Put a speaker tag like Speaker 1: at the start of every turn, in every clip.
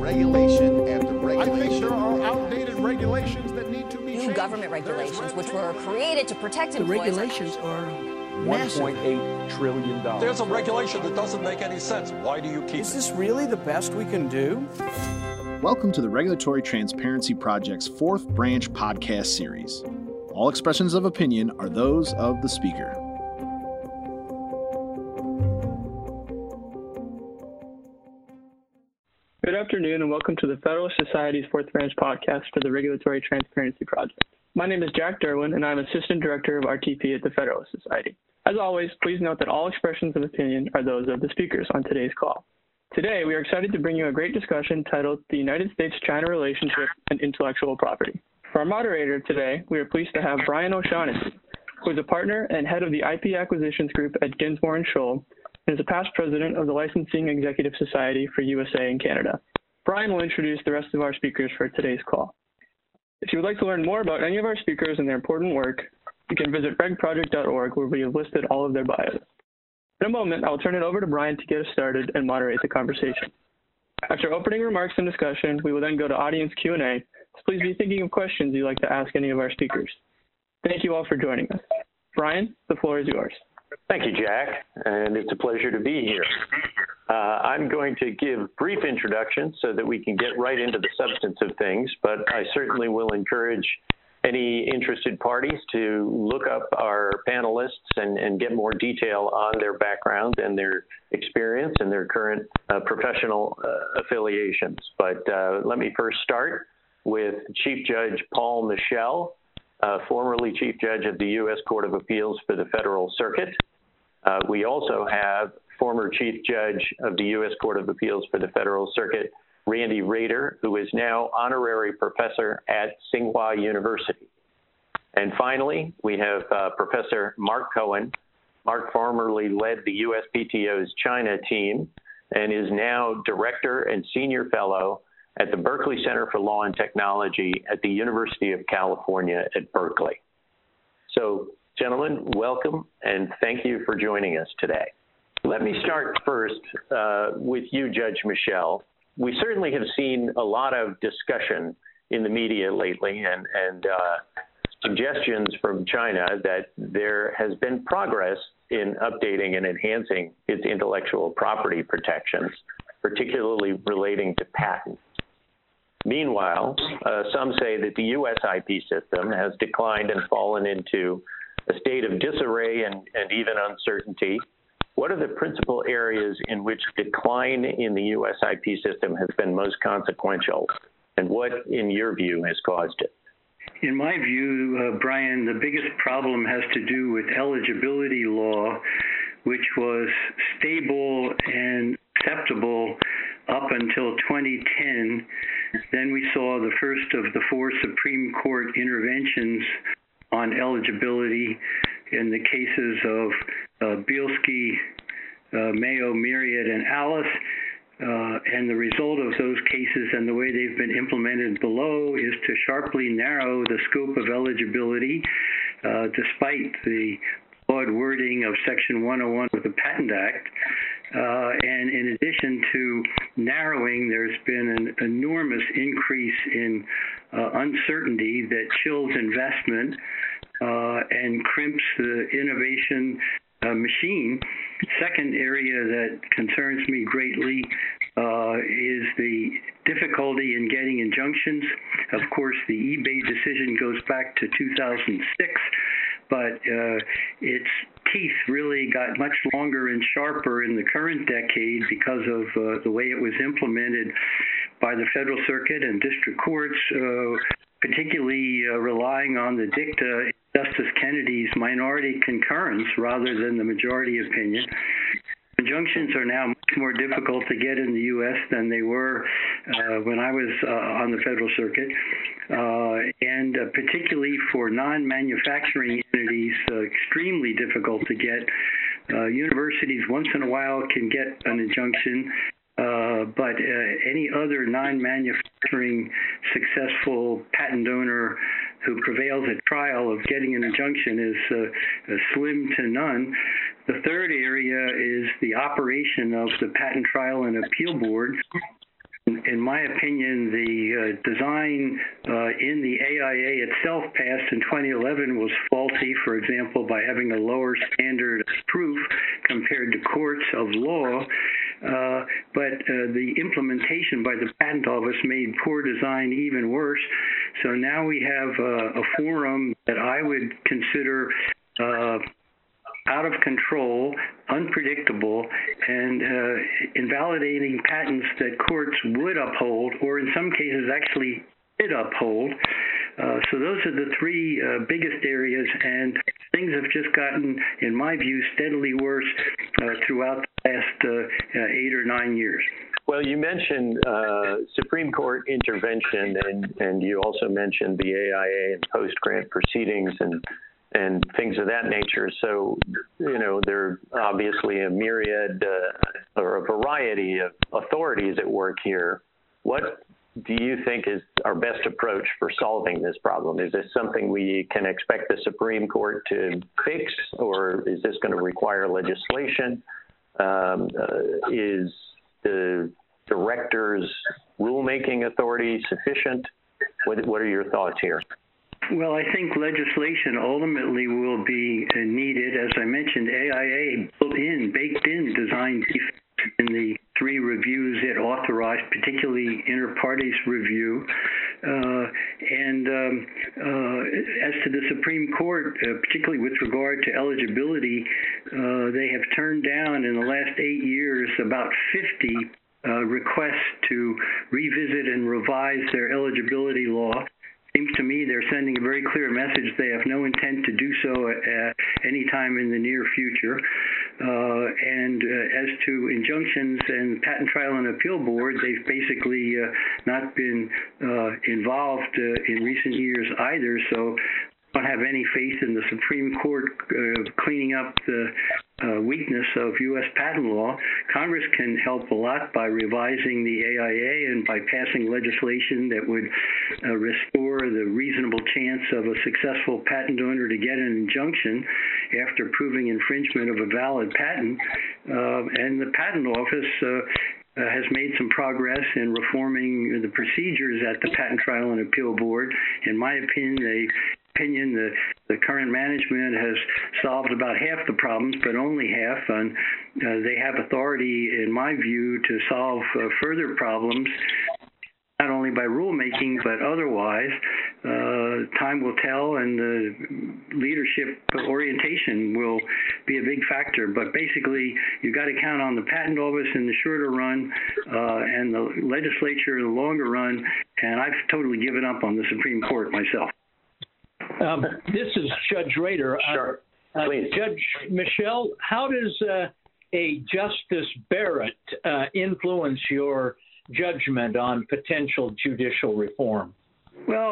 Speaker 1: regulation after regulation.
Speaker 2: I think there are outdated regulations that need to be changed.
Speaker 3: New government regulations, which were created to protect employees.
Speaker 4: The regulations are massive.
Speaker 5: $1.8 trillion.
Speaker 2: There's a regulation that doesn't make any sense. Why do you keep it?
Speaker 4: Is this really the best we can do?
Speaker 6: Welcome to the Regulatory Transparency Project's fourth branch podcast series. All expressions of opinion are those of the speaker.
Speaker 7: Good afternoon and welcome to the Federalist Society's Fourth Branch podcast for the Regulatory Transparency Project. My name is Jack Derwin and I'm Assistant Director of RTP at the Federalist Society. As always, please note that all expressions of opinion are those of the speakers on today's call. Today, we are excited to bring you a great discussion titled The United States-China Relationship and Intellectual Property. For our moderator today, we are pleased to have Brian O'Shaughnessy, who is a partner and head of the IP Acquisitions Group at Dinsmore & Shohl, and is a past president of the Licensing Executive Society for USA and Canada. Brian will introduce the rest of our speakers for today's call. If you would like to learn more about any of our speakers and their important work, you can visit regproject.org, where we have listed all of their bios. In a moment, I will turn it over to Brian to get us started and moderate the conversation. After opening remarks and discussion, we will then go to audience Q&A, so please be thinking of questions you'd like to ask any of our speakers. Thank you all for joining us. Brian, the floor is yours.
Speaker 8: Thank you, Jack, and it's a pleasure to be here. I'm going to give brief introductions so that we can get right into the substance of things, but I certainly will encourage any interested parties to look up our panelists and get more detail on their background and their experience and their current professional affiliations. But let me first start with Chief Judge Paul Michel, formerly Chief Judge of the U.S. Court of Appeals for the Federal Circuit. We also have former Chief Judge of the U.S. Court of Appeals for the Federal Circuit, Randy Rader, who is now honorary professor at Tsinghua University. And finally, we have Professor Mark Cohen. Mark formerly led the USPTO's China team and is now Director and Senior Fellow at the Berkeley Center for Law and Technology at the University of California at Berkeley. So, gentlemen, welcome and thank you for joining us today. Let me start first with you, Judge Michel. We certainly have seen a lot of discussion in the media lately and suggestions from China that there has been progress in updating and enhancing its intellectual property protections, particularly relating to patents. Meanwhile, some say that the U.S. IP system has declined and fallen into a state of disarray and even uncertainty. What are the principal areas in which decline in the U.S. IP system has been most consequential, and what, in your view, has caused it?
Speaker 9: In my view, Brian, the biggest problem has to do with eligibility law, which was stable and acceptable up until 2010. Then we saw the first of the four Supreme Court interventions on eligibility in the cases of Bielski, Mayo, Myriad, and Alice. And the result of those cases and the way they've been implemented below is to sharply narrow the scope of eligibility, despite the broad wording of Section 101 of the Patent Act. And in addition to narrowing, there's been an enormous increase in uncertainty that chills investment and crimps the innovation machine. Second area that concerns me greatly is the difficulty in getting injunctions. Of course, the eBay decision goes back to 2006, but its teeth really got much longer and sharper in the current decade because of the way it was implemented by the Federal Circuit and district courts, particularly relying on the dicta in Justice Kennedy's minority concurrence rather than the majority opinion. Injunctions are now much more difficult to get in the U.S. than they were when I was on the Federal Circuit, and particularly for non-manufacturing entities, extremely difficult to get. Universities once in a while can get an injunction, but any other non-manufacturing successful patent owner who prevails at trial of getting an injunction is slim to none. The third area is the operation of the Patent Trial and Appeal Board, in my opinion, the design in the AIA itself passed in 2011 was faulty, for example, by having a lower standard of proof compared to courts of law. But the implementation by the Patent Office made poor design even worse. So now we have a forum that I would consider out of control, unpredictable, and invalidating patents that courts would uphold, or in some cases actually did uphold. So those are the three biggest areas, and things have just gotten, in my view, steadily worse throughout the last 8 or 9 years.
Speaker 8: Well, you mentioned Supreme Court intervention, and you also mentioned the AIA and post-grant proceedings and things of that nature. So, there are obviously a myriad or a variety of authorities at work here. What do you think is our best approach for solving this problem? Is this something we can expect the Supreme Court to fix, or is this going to require legislation? Is the director's rulemaking authority sufficient? What are your thoughts here?
Speaker 9: Well, I think legislation ultimately will be needed. As I mentioned, AIA baked in design defects in the 3 reviews it authorized, particularly inter partes review. As to the Supreme Court, particularly with regard to eligibility, they have turned down in the last 8 years about 50 requests to revisit and revise their eligibility law. Seems to me they're sending a very clear message they have no intent to do so anytime in the near future. As to injunctions and Patent Trial and Appeal Board, they've basically not been involved in recent years either, so I don't have any faith in the Supreme Court cleaning up the weakness of U.S. patent law. Congress can help a lot by revising the AIA and by passing legislation that would restore the reasonable chance of a successful patent owner to get an injunction after proving infringement of a valid patent. And the Patent Office has made some progress in reforming the procedures at the Patent Trial and Appeal Board. In my opinion, the current management has solved about half the problems, but only half, and they have authority, in my view, to solve further problems, not only by rulemaking, but otherwise. Time will tell, and the leadership orientation will be a big factor. But basically, you've got to count on the Patent Office in the shorter run and the legislature in the longer run, and I've totally given up on the Supreme Court myself.
Speaker 5: This is Judge Rader.
Speaker 8: Sure. Please.
Speaker 5: Judge Michel, how does a Justice Barrett influence your judgment on potential judicial reform?
Speaker 9: Well,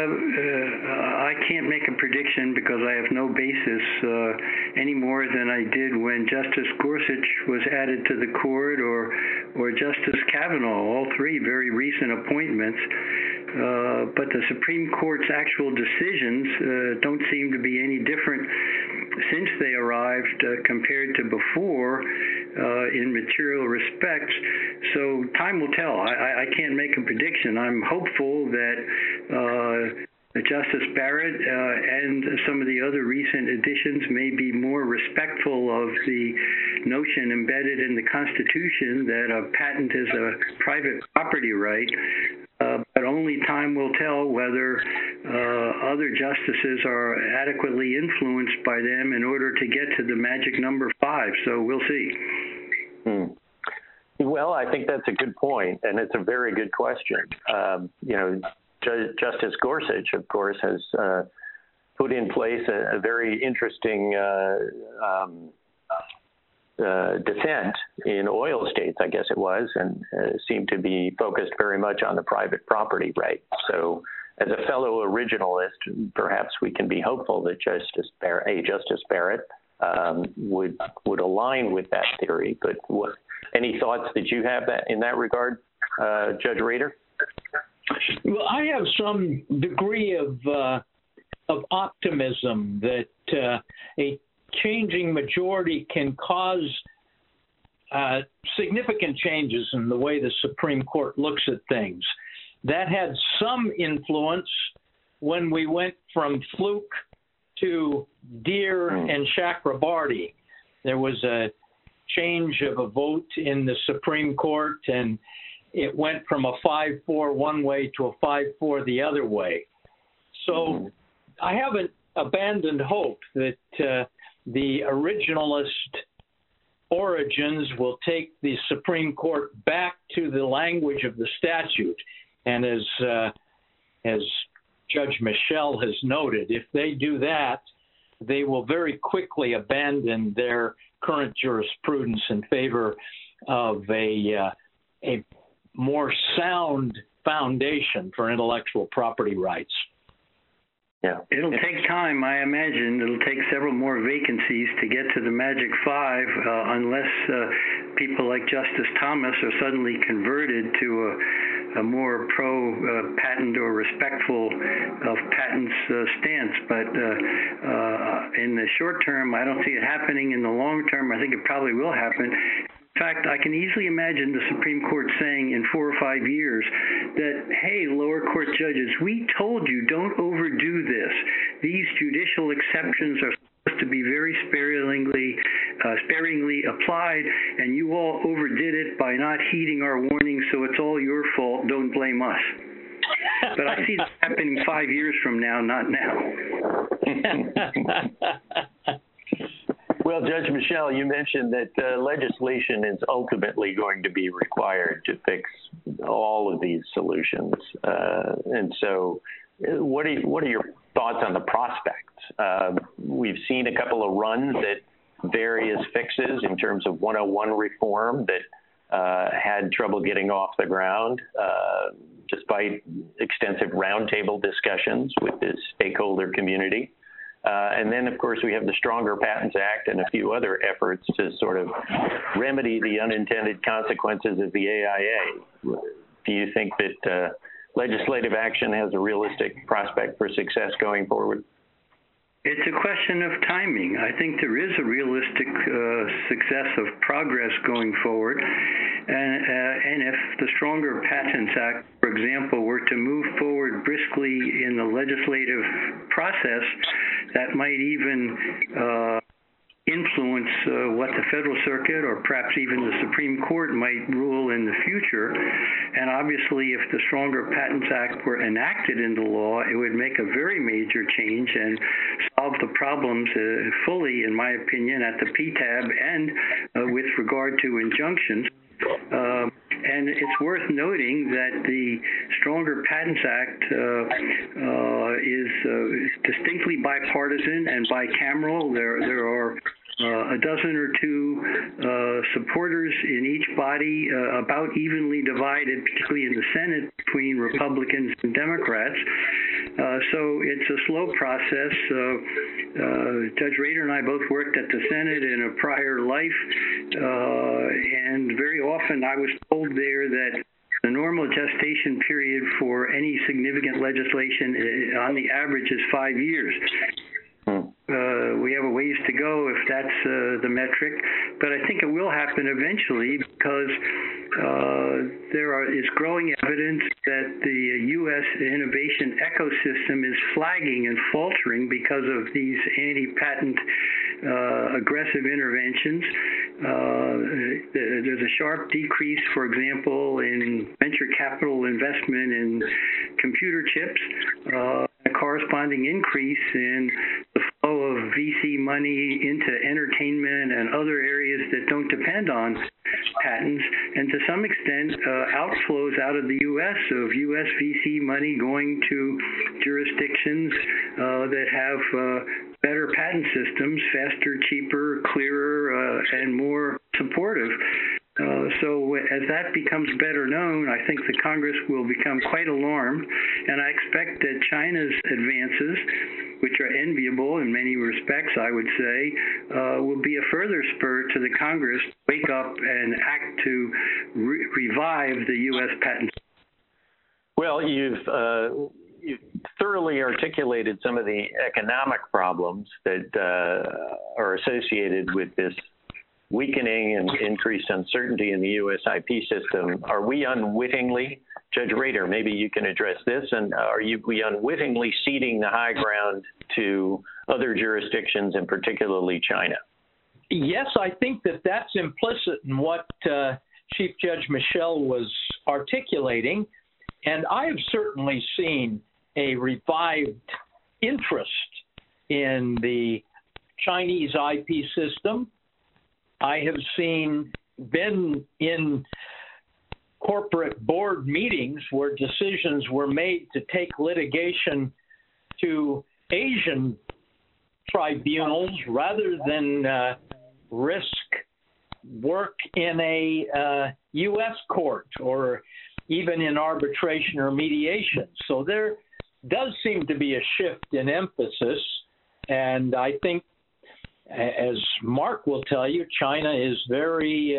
Speaker 9: I can't make a prediction because I have no basis any more than I did when Justice Gorsuch was added to the court or Justice Kavanaugh, all 3 very recent appointments. But the Supreme Court's actual decisions don't seem to be any different since they arrived compared to before in material respects. So time will tell. I can't make a prediction. I'm hopeful that Justice Barrett and some of the other recent additions may be more respectful of the notion embedded in the Constitution that a patent is a private property right. But only time will tell whether other justices are adequately influenced by them in order to get to the magic number 5. So we'll see.
Speaker 8: Well, I think that's a good point, and it's a very good question. Justice Gorsuch, of course, has put in place a very interesting dissent in oil states, I guess it was, and seemed to be focused very much on the private property right. So as a fellow originalist, perhaps we can be hopeful that Justice Barrett would align with that theory. But any thoughts that you have in that regard, Judge Rader?
Speaker 5: Well, I have some degree of optimism that a changing majority can cause significant changes in the way the Supreme Court looks at things. That had some influence when we went from Fluke to Deere and Chakrabarty. There was a change of a vote in the Supreme Court, and it went from a 5-4 one way to a 5-4 the other way. So I haven't abandoned hope that the originalist origins will take the Supreme Court back to the language of the statute. And as Judge Michel has noted, if they do that, they will very quickly abandon their current jurisprudence in favor of a more sound foundation for intellectual property rights.
Speaker 9: Yeah, it'll take time, I imagine. It'll take several more vacancies to get to the Magic 5 unless people like Justice Thomas are suddenly converted to a more pro-patent or respectful of patents stance. But in the short term, I don't see it happening. In the long term, I think it probably will happen. In fact, I can easily imagine the Supreme Court saying in 4 or 5 years that, hey, lower court judges, we told you don't overdo this. These judicial exceptions are supposed to be very sparingly applied, and you all overdid it by not heeding our warnings, so it's all your fault. Don't blame us. But I see that happening 5 years from now, not now.
Speaker 8: Well, Judge Michel, you mentioned that legislation is ultimately going to be required to fix all of these solutions. And so what are your thoughts on the prospects? We've seen a couple of runs at various fixes in terms of 101 reform that had trouble getting off the ground, despite extensive roundtable discussions with the stakeholder community. And then, of course, we have the Stronger Patents Act and a few other efforts to sort of remedy the unintended consequences of the AIA. Do you think that legislative action has a realistic prospect for success going forward?
Speaker 9: It's a question of timing. I think there is a realistic success of progress going forward. And if the Stronger Patents Act, for example, were to move forward briskly in the legislative process, that might even influence what the Federal Circuit or perhaps even the Supreme Court might rule in the future. And obviously, if the Stronger Patents Act were enacted into law, it would make a very major change and solve the problems fully, in my opinion, at the PTAB and with regard to injunctions. And it's worth noting that the Stronger Patents Act is distinctly bipartisan and bicameral. There are a dozen or two supporters in each body, about evenly divided, particularly in the Senate, between Republicans and Democrats. So it's a slow process. Judge Rader and I both worked at the Senate in a prior life, and very often I was told there that the normal gestation period for any significant legislation on the average is 5 years. We have a ways to go if that's the metric, but I think it will happen eventually because there is growing evidence that the U.S. innovation ecosystem is flagging and faltering because of these anti-patent aggressive interventions. There's a sharp decrease, for example, in venture capital investment in computer chips, a corresponding increase in the flow of VC money into entertainment and other areas that don't depend on patents, and to some extent outflows out of the U.S. of U.S. VC money going to jurisdictions that have better patent systems, faster, cheaper, clearer, and more supportive. So as that becomes better known, I think the Congress will become quite alarmed, and I expect that China's advances, which are enviable in many respects, I would say, will be a further spur to the Congress to wake up and act to revive the U.S. patent.
Speaker 8: Well, you've thoroughly articulated some of the economic problems that are associated with this weakening and increased uncertainty in the U.S. IP system, are we unwittingly, Judge Rader, maybe you can address this, and we unwittingly ceding the high ground to other jurisdictions, and particularly China?
Speaker 5: Yes, I think that that's implicit in what Chief Judge Michel was articulating, and I have certainly seen a revived interest in the Chinese IP system. I have been in corporate board meetings where decisions were made to take litigation to Asian tribunals rather than risk work in a U.S. court or even in arbitration or mediation. So there does seem to be a shift in emphasis, and I think, as Mark will tell you, China is very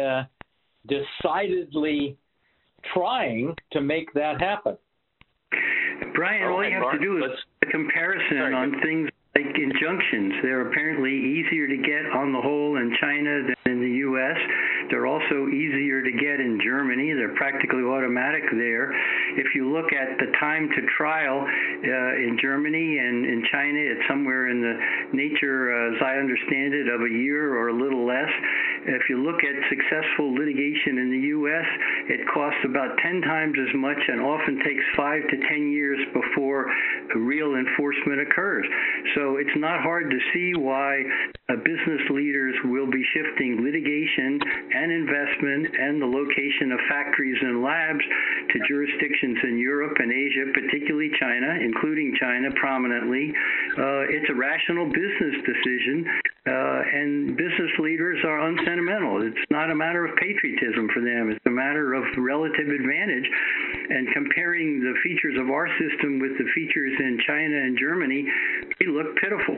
Speaker 5: decidedly trying to make that happen.
Speaker 9: Brian, all you have to do is a comparison on things like injunctions. They're apparently easier to get on the whole in China than in the U.S. They're also easier to get in Germany. They're practically automatic there. If you look at the time to trial in Germany and in China, it's somewhere in the nature, as I understand it, of a year or a little less. If you look at successful litigation in the U.S., it costs about 10 times as much and often takes 5 to 10 years before real enforcement occurs. So it's not hard to see why business leaders will be shifting litigation and investment and the location of factories and labs to jurisdictions in Europe and Asia, particularly China, including China prominently. It's a rational business decision, and business leaders are unsentimental. It's not a matter of patriotism for them. It's a matter of relative advantage. And comparing the features of our system with the features in China and Germany, they look pitiful.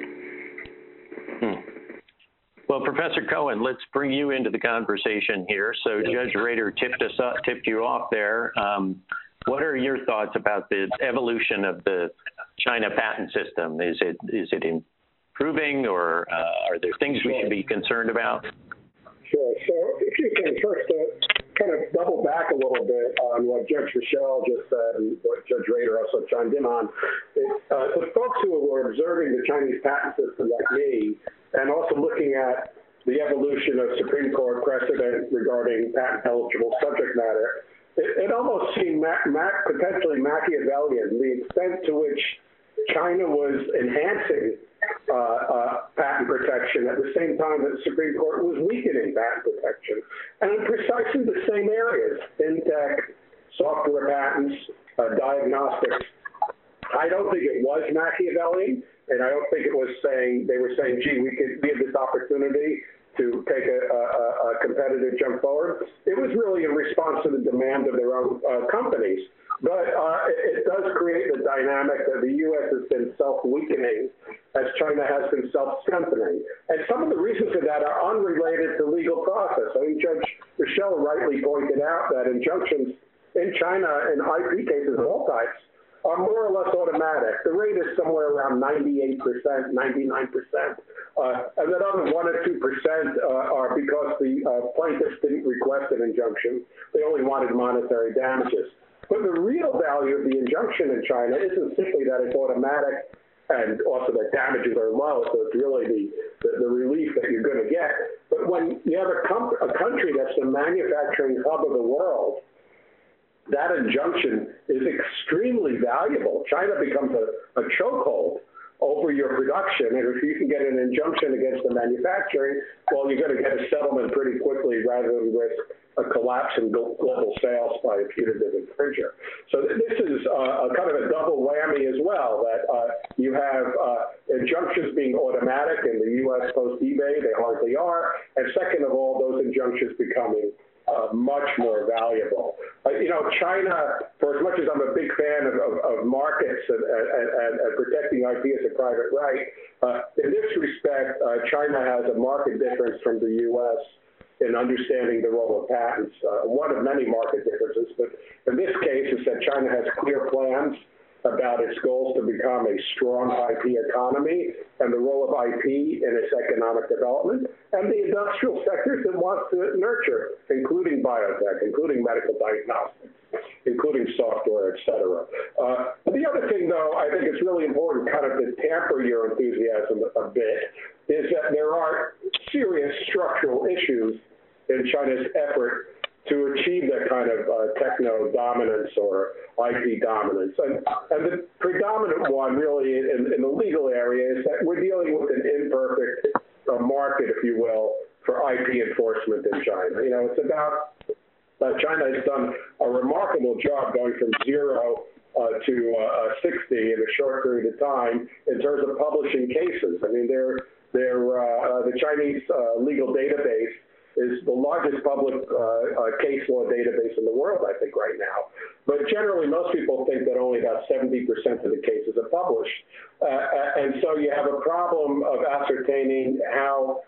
Speaker 8: Well, Professor Cohen, let's bring you into the conversation here. So Judge Rader tipped you off there. What are your thoughts about the evolution of the China patent system? Is it improving, or are there things we should be concerned about?
Speaker 10: Sure. So if you can first kind of double back a little bit on what Judge Michel just said and what Judge Rader also chimed in on, the folks who were observing the Chinese patent system like me, and also looking at the evolution of Supreme Court precedent regarding patent-eligible subject matter, it almost seemed potentially Machiavellian, the extent to which China was enhancing patent protection at the same time that the Supreme Court was weakening patent protection. And in precisely the same areas, fintech, software patents, diagnostics. I don't think it was Machiavellian, and I don't think it was they were saying, gee, we have this opportunity to take a competitive jump forward. It was really in response to the demand of their own companies. But it does create the dynamic that the U.S. has been self-weakening as China has been self-strengthening. And some of the reasons for that are unrelated to legal process. I think Judge Michel rightly pointed out that injunctions in China in IP cases of all types are more or less automatic. The rate is somewhere around 98%, 99%. And that other 1 or 2% are because the plaintiffs didn't request an injunction. They only wanted monetary damages. But the real value of the injunction in China isn't simply that it's automatic and also that damages are low, so it's really the relief that you're going to get. But when you have a country that's the manufacturing hub of the world, that injunction is extremely valuable. China becomes a chokehold over your production, and if you can get an injunction against the manufacturing, well, you're going to get a settlement pretty quickly rather than risk a collapse in global sales by a putative infringer. So this is kind of a double whammy as well, that you have injunctions being automatic in the U.S. post-eBay, they hardly are, and second of all, those injunctions becoming much more valuable. China, for as much as I'm a big fan of markets and protecting IP as a private right, in this respect, China has a market difference from the U.S. in understanding the role of patents. One of many market differences, but in this case is that China has clear plans about its goals to become a strong IP economy and the role of IP in its economic development, and the industrial sectors it wants to nurture, including biotech, including medical diagnostics, including software, et cetera. The other thing, though, I think it's really important kind of to temper your enthusiasm a bit, is that there are serious structural issues in China's effort to achieve that kind of techno dominance or IP dominance. And the predominant one really in the legal area is that we're dealing with an imperfect market, if you will, for IP enforcement in China. You know, it's about, China has done a remarkable job going from 0 to 60 in a short period of time in terms of publishing cases. I mean, the Chinese legal database is the largest public case law database in the world, I think, right now. But generally, most people think that only about 70% of the cases are published. And so you have a problem of ascertaining how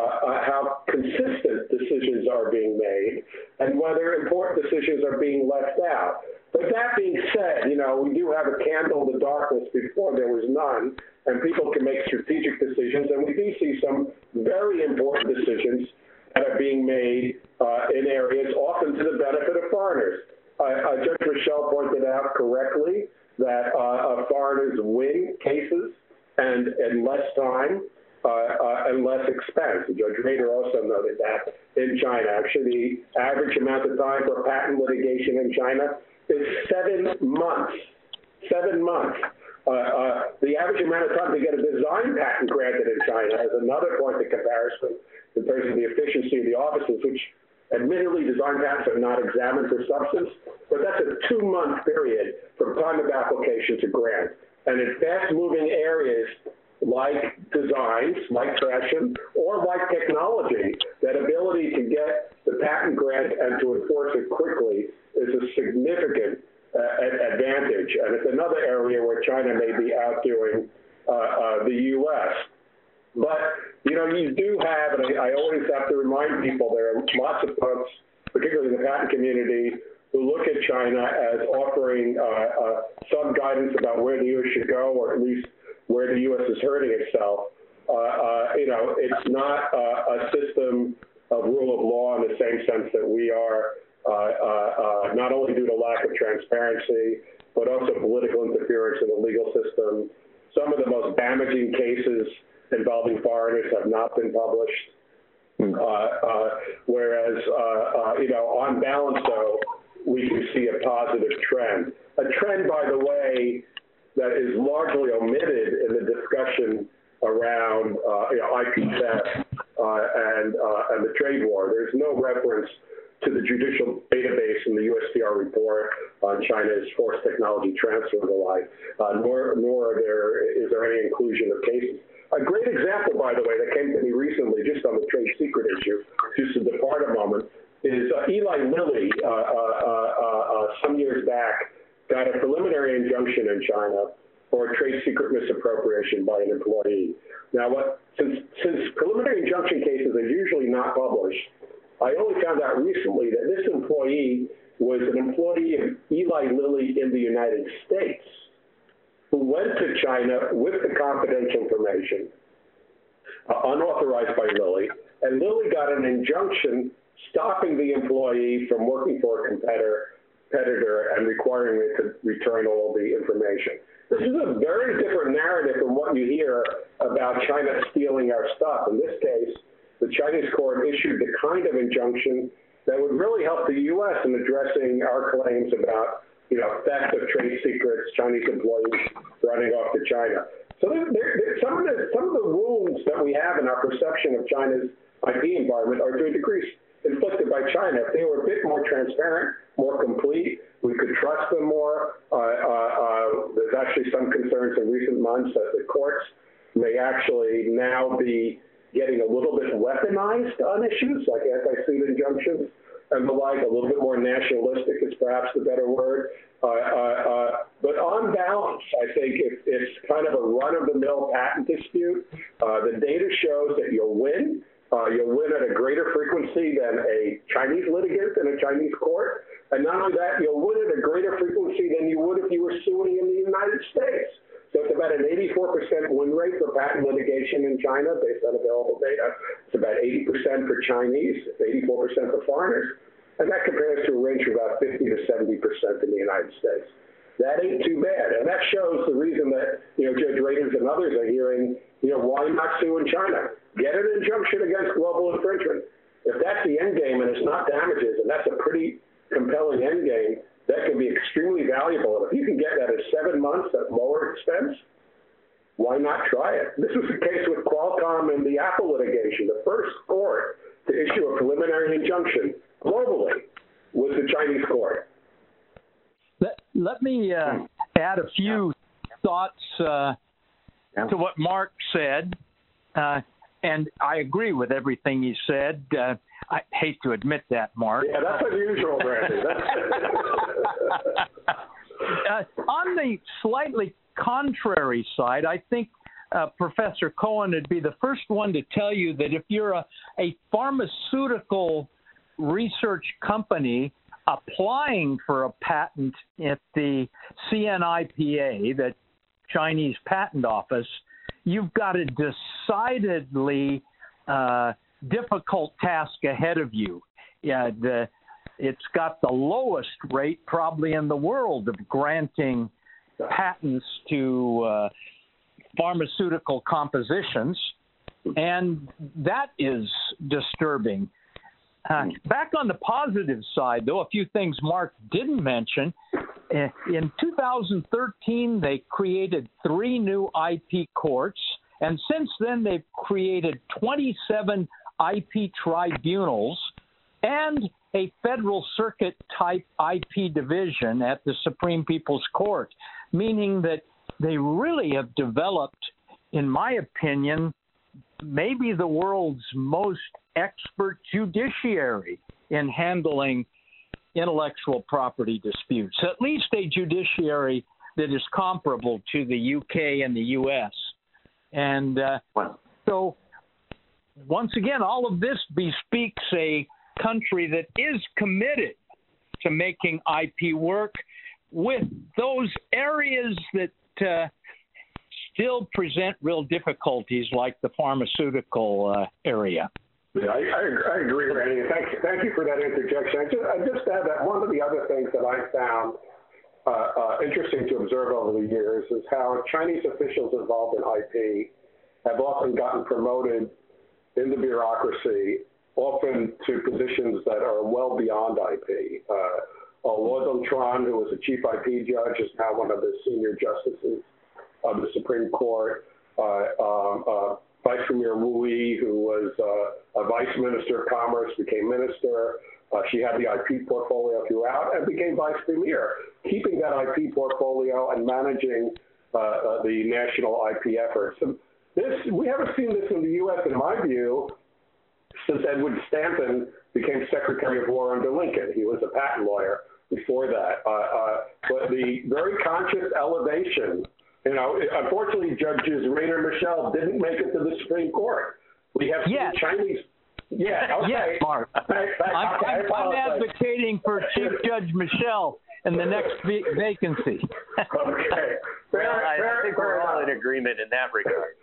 Speaker 10: consistent decisions are being made and whether important decisions are being left out. But that being said, you know, we do have a candle in the darkness before there was none, and people can make strategic decisions, and we do see some very important decisions that are being made in areas often to the benefit of foreigners. Judge Michel pointed out correctly that foreigners win cases and in less time and less expense. Judge Rader also noted that in China. Actually, the average amount of time for patent litigation in China is 7 months. 7 months. The average amount of time to get a design patent granted in China is another point of comparison in terms of the efficiency of the offices, which admittedly design patents are not examined for substance, but that's a 2-month period from time of application to grant. And in fast-moving areas like designs, like fashion, or like technology, that ability to get the patent grant and to enforce it quickly is a significant advantage. And it's another area where China may be outdoing the U.S. But, you know, you do have, and I always have to remind people, there are lots of folks, particularly in the patent community, who look at China as offering some guidance about where the U.S. should go, or at least where the U.S. is hurting itself. You know, it's not a system of rule of law in the same sense that we are, not only due to lack of transparency, but also political interference in the legal system. Some of the most damaging cases involving foreigners have not been published. Whereas, you know, on balance, though, we can see a positive trend. A trend, by the way, that is largely omitted in the discussion around you know, IP theft and the trade war. There's no reference to the judicial database in the USTR report on China's forced technology transfer and the like, nor is there any inclusion of cases. A great example, by the way, that came to me recently, just on the trade secret issue, just to depart a moment, is Eli Lilly, some years back, got a preliminary injunction in China for trade secret misappropriation by an employee. Now, since preliminary injunction cases are usually not published, I only found out recently that this employee was an employee of Eli Lilly in the United States, who went to China with the confidential information, unauthorized by Lilly, and Lilly got an injunction stopping the employee from working for a competitor and requiring it to return all the information. This is a very different narrative from what you hear about China stealing our stuff. In this case, the Chinese court issued the kind of injunction that would really help the U.S. in addressing our claims about, you know, theft of trade secrets, Chinese employees running off to China. So some of the wounds that we have in our perception of China's IP environment are to a degree inflicted by China. If they were a bit more transparent, more complete, we could trust them more. There's actually some concerns in recent months that the courts may actually now be getting a little bit weaponized on issues like anti-suit injunctions and the like, a little bit more nationalistic is perhaps the better word. But on balance, I think it's kind of a run-of-the-mill patent dispute. The data shows that you'll win. You'll win at a greater frequency than a Chinese litigant in a Chinese court. And not only that, you'll win at a greater frequency than you would if you were suing in the United about an 84% win rate for patent litigation in China based on available data. It's about 80% for Chinese, 84% for foreigners. And that compares to a range of about 50 to 70% in the United States. That ain't too bad. And that shows the reason that, Judge Raiders and others are hearing, why not sue in China? Get an injunction against global infringement. If that's the end game and it's not damages, and that's a pretty compelling end game, that can be extremely valuable. And if you can get that in 7 months at lower expense, why not try it? This was the case with Qualcomm and the Apple litigation. The first court to issue a preliminary injunction globally was the Chinese court.
Speaker 11: Let me add a few thoughts to what Mark said. And I agree with everything he said. I hate to admit that, Mark.
Speaker 10: Yeah, that's unusual, Randy.
Speaker 11: On the slightly contrary side, I think Professor Cohen would be the first one to tell you that if you're a pharmaceutical research company applying for a patent at the CNIPA, the Chinese Patent Office, you've got a decidedly difficult task ahead of you. It's got the lowest rate probably in the world of granting patents to pharmaceutical compositions, and that is disturbing. Back on the positive side, though, a few things Mark didn't mention. In 2013, they created 3 new IP courts, and since then they've created 27 IP tribunals and a Federal Circuit-type IP division at the Supreme People's Court, meaning that they really have developed, in my opinion, maybe the world's most expert judiciary in handling intellectual property disputes, at least a judiciary that is comparable to the UK and the US. And so, once again, all of this bespeaks a country that is committed to making IP work with those areas that still present real difficulties, like the pharmaceutical area.
Speaker 10: Yeah, I agree, Randy. Thank you for that interjection. I just add that one of the other things that I found interesting to observe over the years is how Chinese officials involved in IP have often gotten promoted in the bureaucracy, often to positions that are well beyond IP. Luo Dongchuan, who was a chief IP judge, is now one of the senior justices of the Supreme Court. Vice Premier Wu Yi, who was a vice minister of commerce, became minister. She had the IP portfolio throughout and became vice premier, keeping that IP portfolio and managing the national IP efforts. And we haven't seen this in the U.S., in my view, since Edward Stanton became Secretary of War under Lincoln. He was a patent lawyer before that. But the very conscious elevation, unfortunately, Judges Rainer and Michel didn't make it to the Supreme Court. We have seen Chinese. Yeah, okay.
Speaker 11: Yes, Mark. I'm advocating for Chief Judge Michel in the next vacancy.
Speaker 10: Okay.
Speaker 8: I think we're all in agreement in that regard.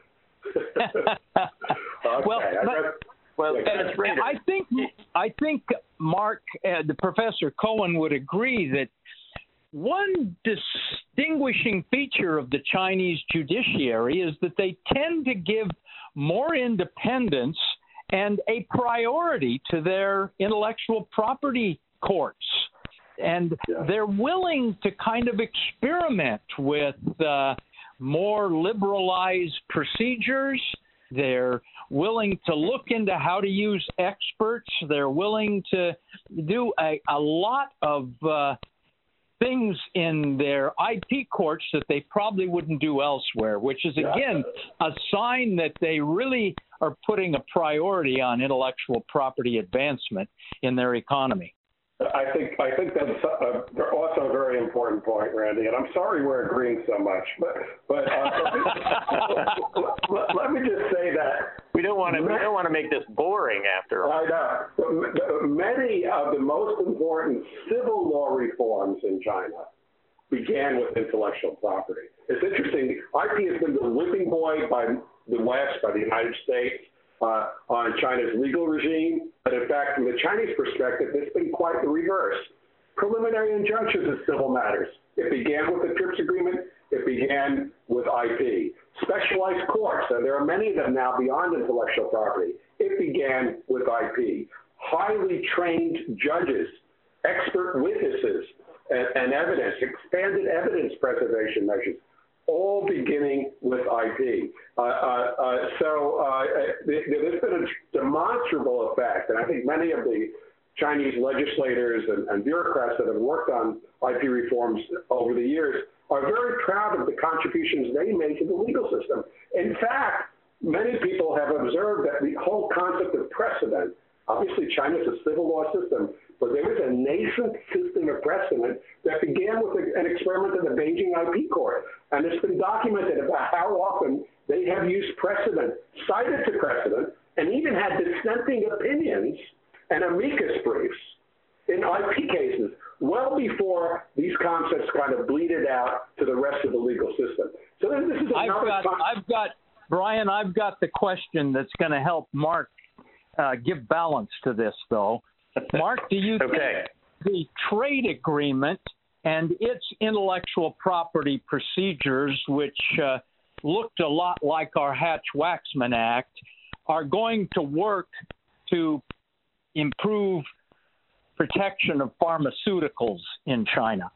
Speaker 11: I think Mark, the Professor Cohen would agree that one distinguishing feature of the Chinese judiciary is that they tend to give more independence and a priority to their intellectual property courts. And they're willing to kind of experiment with more liberalized procedures. They're willing to look into how to use experts. They're willing to do a lot of things in their IP courts that they probably wouldn't do elsewhere, which is, again, a sign that they really are putting a priority on intellectual property advancement in their economy.
Speaker 10: I think that's also a very important point, Randy, and I'm sorry we're agreeing so much, but let me just say that
Speaker 8: we don't want to make this boring after all.
Speaker 10: I know. Many of the most important civil law reforms in China began with intellectual property. It's interesting. IP has been the whipping boy by the West, by the United States, on China's legal regime. But in fact, from the Chinese perspective, it's been quite the reverse. Preliminary injunctions in civil matters. It began with the TRIPS agreement. It began with IP. Specialized courts, and there are many of them now beyond intellectual property. It began with IP. Highly trained judges, expert witnesses, and evidence, expanded evidence preservation measures, all beginning with IP. There's been a demonstrable effect, and I think many of the Chinese legislators and bureaucrats that have worked on IP reforms over the years are very proud of the contributions they made to the legal system. In fact, many people have observed that the whole concept of precedent, obviously China's a civil law system, but there is a nascent system of precedent that began with an experiment in the Beijing IP court. And it's been documented about how often they have used precedent, cited to precedent, and even had dissenting opinions and amicus briefs in IP cases well before these concepts kind of bleeded out to the rest of the legal system. So this is
Speaker 11: Brian, I've got the question that's going to help Mark give balance to this, though. Mark, do you think the trade agreement and its intellectual property procedures, which looked a lot like our Hatch-Waxman Act, are going to work to improve protection of pharmaceuticals in China?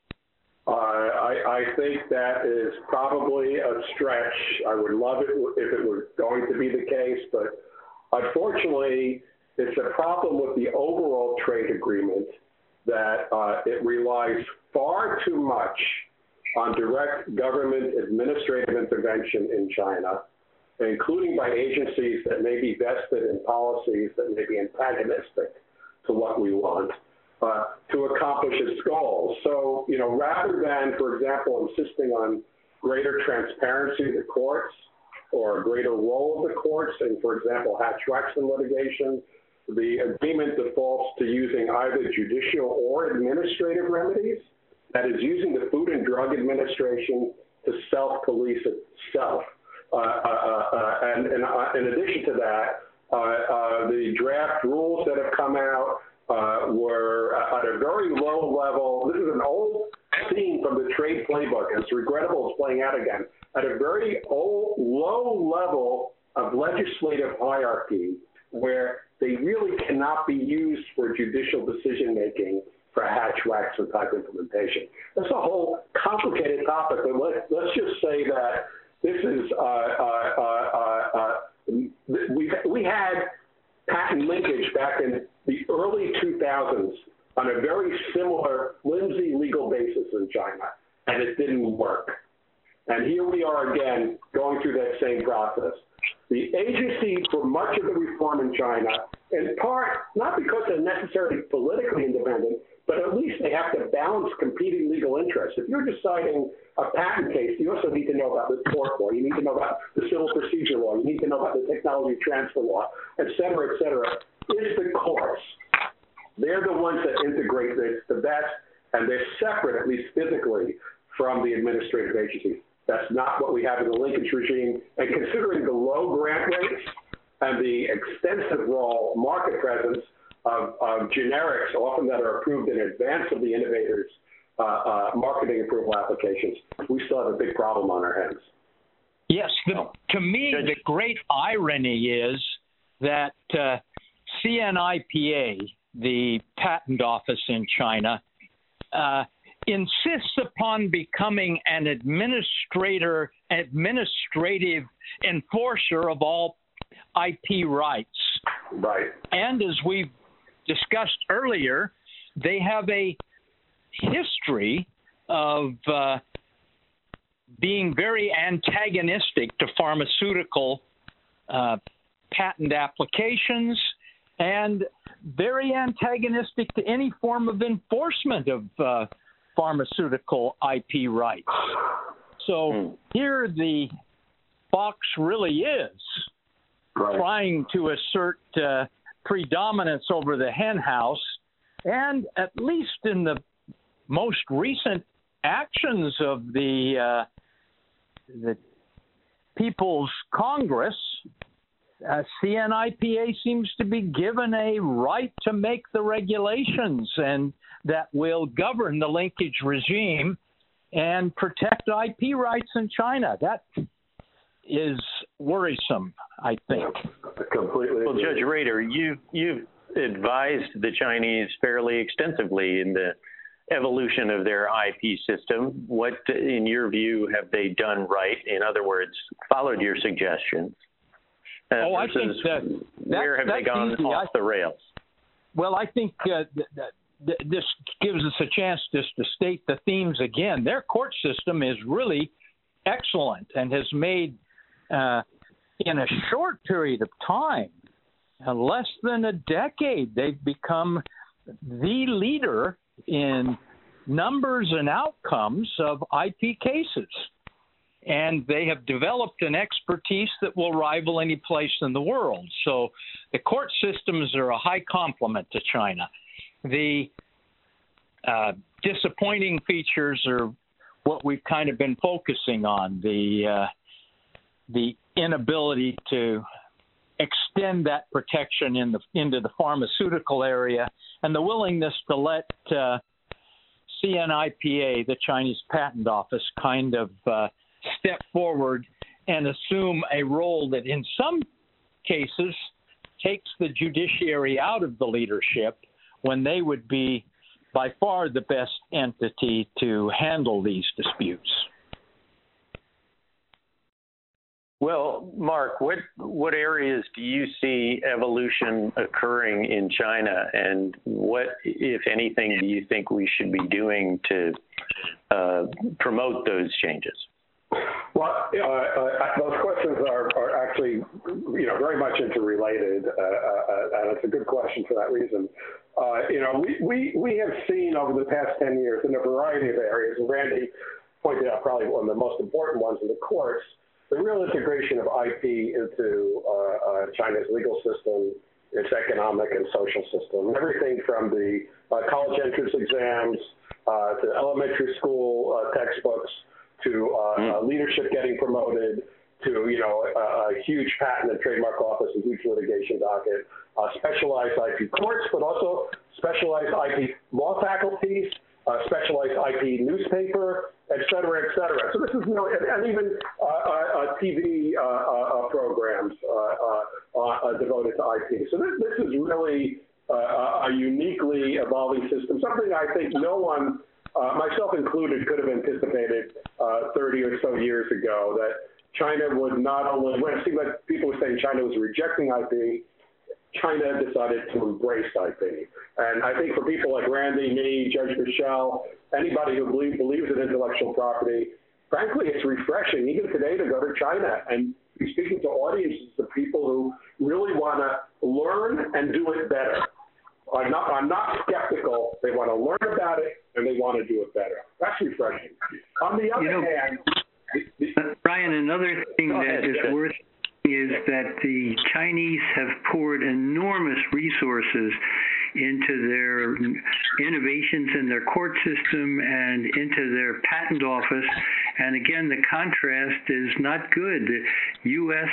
Speaker 10: I think that is probably a stretch. I would love it if it were going to be the case, but unfortunately, it's a problem with the overall trade agreement that it relies far too much on direct government administrative intervention in China, including by agencies that may be vested in policies that may be antagonistic to what we want, to accomplish its goals. So, rather than, for example, insisting on greater transparency of the courts or a greater role of the courts in, for example, Hatch-Waxman litigation, the agreement defaults to using either judicial or administrative remedies, that is, using the Food and Drug Administration to self-police itself. And in addition to that, the draft rules that have come out were at a very low level. This is an old scene from the trade playbook, and it's regrettable it's playing out again. At a very low level of legislative hierarchy, where they really cannot be used for judicial decision-making for Hatch-Waxman type implementation. That's a whole complicated topic, but let's just say that this is, we had patent linkage back in the early 2000s on a very similar, flimsy legal basis in China, and it didn't work. And here we are again, going through that same process. The agency for much of the reform in China, in part, not because they're necessarily politically independent, but at least they have to balance competing legal interests. If you're deciding a patent case, you also need to know about the tort law. You need to know about the civil procedure law. You need to know about the technology transfer law, et cetera, et cetera. It's the courts. They're the ones that integrate this the best, and they're separate, at least physically, from the administrative agencies. That's not what we have in the linkage regime. And considering the low grant rates and the extensive role market presence of generics, often that are approved in advance of the innovators' marketing approval applications, we still have a big problem on our hands.
Speaker 11: Yes, to me, the great irony is that CNIPA, the patent office in China, insists upon becoming an administrative enforcer of all IP rights.
Speaker 10: Right.
Speaker 11: And as we've discussed earlier, they have a history of being very antagonistic to pharmaceutical patent applications and very antagonistic to any form of enforcement of pharmaceutical IP rights. So here the fox really is trying to assert predominance over the hen house, and at least in the most recent actions of the People's Congress, CNIPA seems to be given a right to make the regulations and that will govern the linkage regime and protect IP rights in China. That is worrisome, I think.
Speaker 8: Completely. Well, Judge Rader, you've advised the Chinese fairly extensively in the evolution of their IP system. What, in your view, have they done right? In other words, followed your suggestions?
Speaker 11: I think
Speaker 8: where have they gone off the rails?
Speaker 11: Well, I think this gives us a chance just to state the themes again. Their court system is really excellent and has made, in a short period of time, less than a decade, they've become the leader in numbers and outcomes of IP cases. And they have developed an expertise that will rival any place in the world. So the court systems are a high compliment to China. The disappointing features are what we've kind of been focusing on, the inability to extend that protection into the pharmaceutical area, and the willingness to let CNIPA, the Chinese Patent Office, kind of step forward and assume a role that in some cases takes the judiciary out of the leadership when they would be by far the best entity to handle these disputes.
Speaker 8: Well, Mark, what areas do you see evolution occurring in China, and what, if anything, do you think we should be doing to promote those changes?
Speaker 10: Well, those questions are actually, very much interrelated, and it's a good question for that reason. We have seen over the past 10 years in a variety of areas, and Randy pointed out probably one of the most important ones in the courts, the real integration of IP into China's legal system, its economic and social system. Everything from the college entrance exams to elementary school textbooks to leadership getting promoted to, a huge patent and trademark office and huge litigation docket, specialized IP courts, but also specialized IP law faculties, specialized IP newspaper, et cetera, et cetera. So this is, and even TV programs devoted to IP. So this is really a uniquely evolving system, something I think no one, myself included, could have anticipated 30 or so years ago, that China would not only, when it seemed like people were saying China was rejecting IP, China decided to embrace IP. And I think for people like Randy, me, Judge Michel, anybody who believes in intellectual property, frankly, it's refreshing, even today, to go to China and be speaking to audiences of people who really want to learn and do it better. I'm not skeptical. They want to learn about it, and they want to do it better. That's refreshing. On the other hand...
Speaker 9: Brian, another thing that is worth is that the Chinese have poured enormous resources into their innovations in their court system and into their patent office. And again, the contrast is not good. The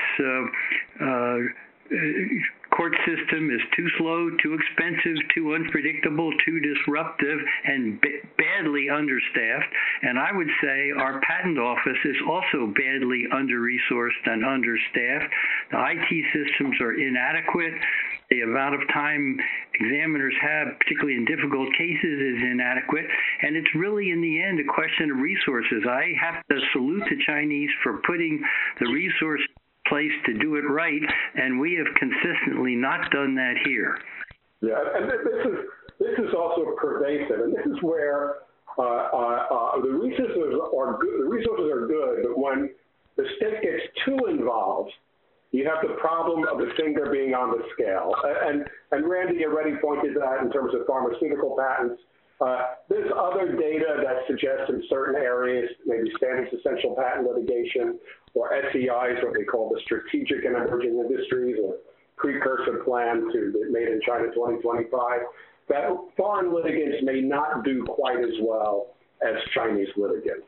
Speaker 9: U.S. Court system is too slow, too expensive, too unpredictable, too disruptive, and badly understaffed. And I would say our patent office is also badly under-resourced and understaffed. The IT systems are inadequate. The amount of time examiners have, particularly in difficult cases, is inadequate. And it's really, in the end, a question of resources. I have to salute the Chinese for putting the resource place to do it right, and we have consistently not done that here.
Speaker 10: Yeah, and this is also pervasive, and this is where the resources are good. The resources are good, but when the state gets too involved, you have the problem of the finger being on the scale. And Randy already pointed to that in terms of pharmaceutical patents. There's other data that suggests in certain areas, maybe standards essential patent litigation, or SEIs, what they call the Strategic and Emerging Industries, or precursor plan to the Made in China 2025, that foreign litigants may not do quite as well as Chinese litigants.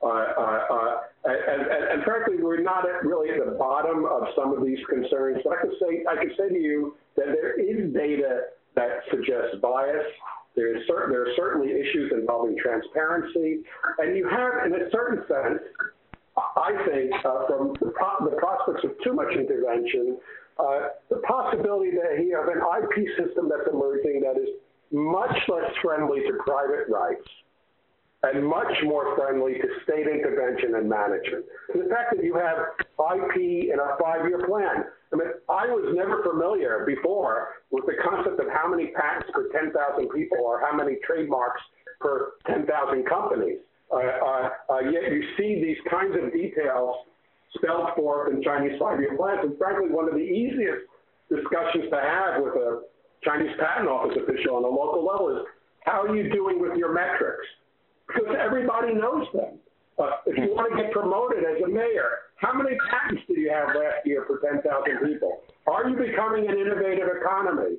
Speaker 10: And frankly, we're not really at the bottom of some of these concerns, but I can say to you that there is data that suggests bias. There are certainly issues involving transparency, and you have, in a certain sense, I think, from the prospects of too much intervention, the possibility that you have an IP system that's emerging that is much less friendly to private rights and much more friendly to state intervention and management. The fact that you have IP in a 5-year plan. I mean, I was never familiar before with the concept of how many patents per 10,000 people or how many trademarks per 10,000 companies. Yet you see these kinds of details spelled forth in Chinese 5-year plans. And frankly, one of the easiest discussions to have with a Chinese patent office official on a local level is, how are you doing with your metrics? Because everybody knows them. If you want to get promoted as a mayor, how many patents did you have last year for 10,000 people? Are you becoming an innovative economy?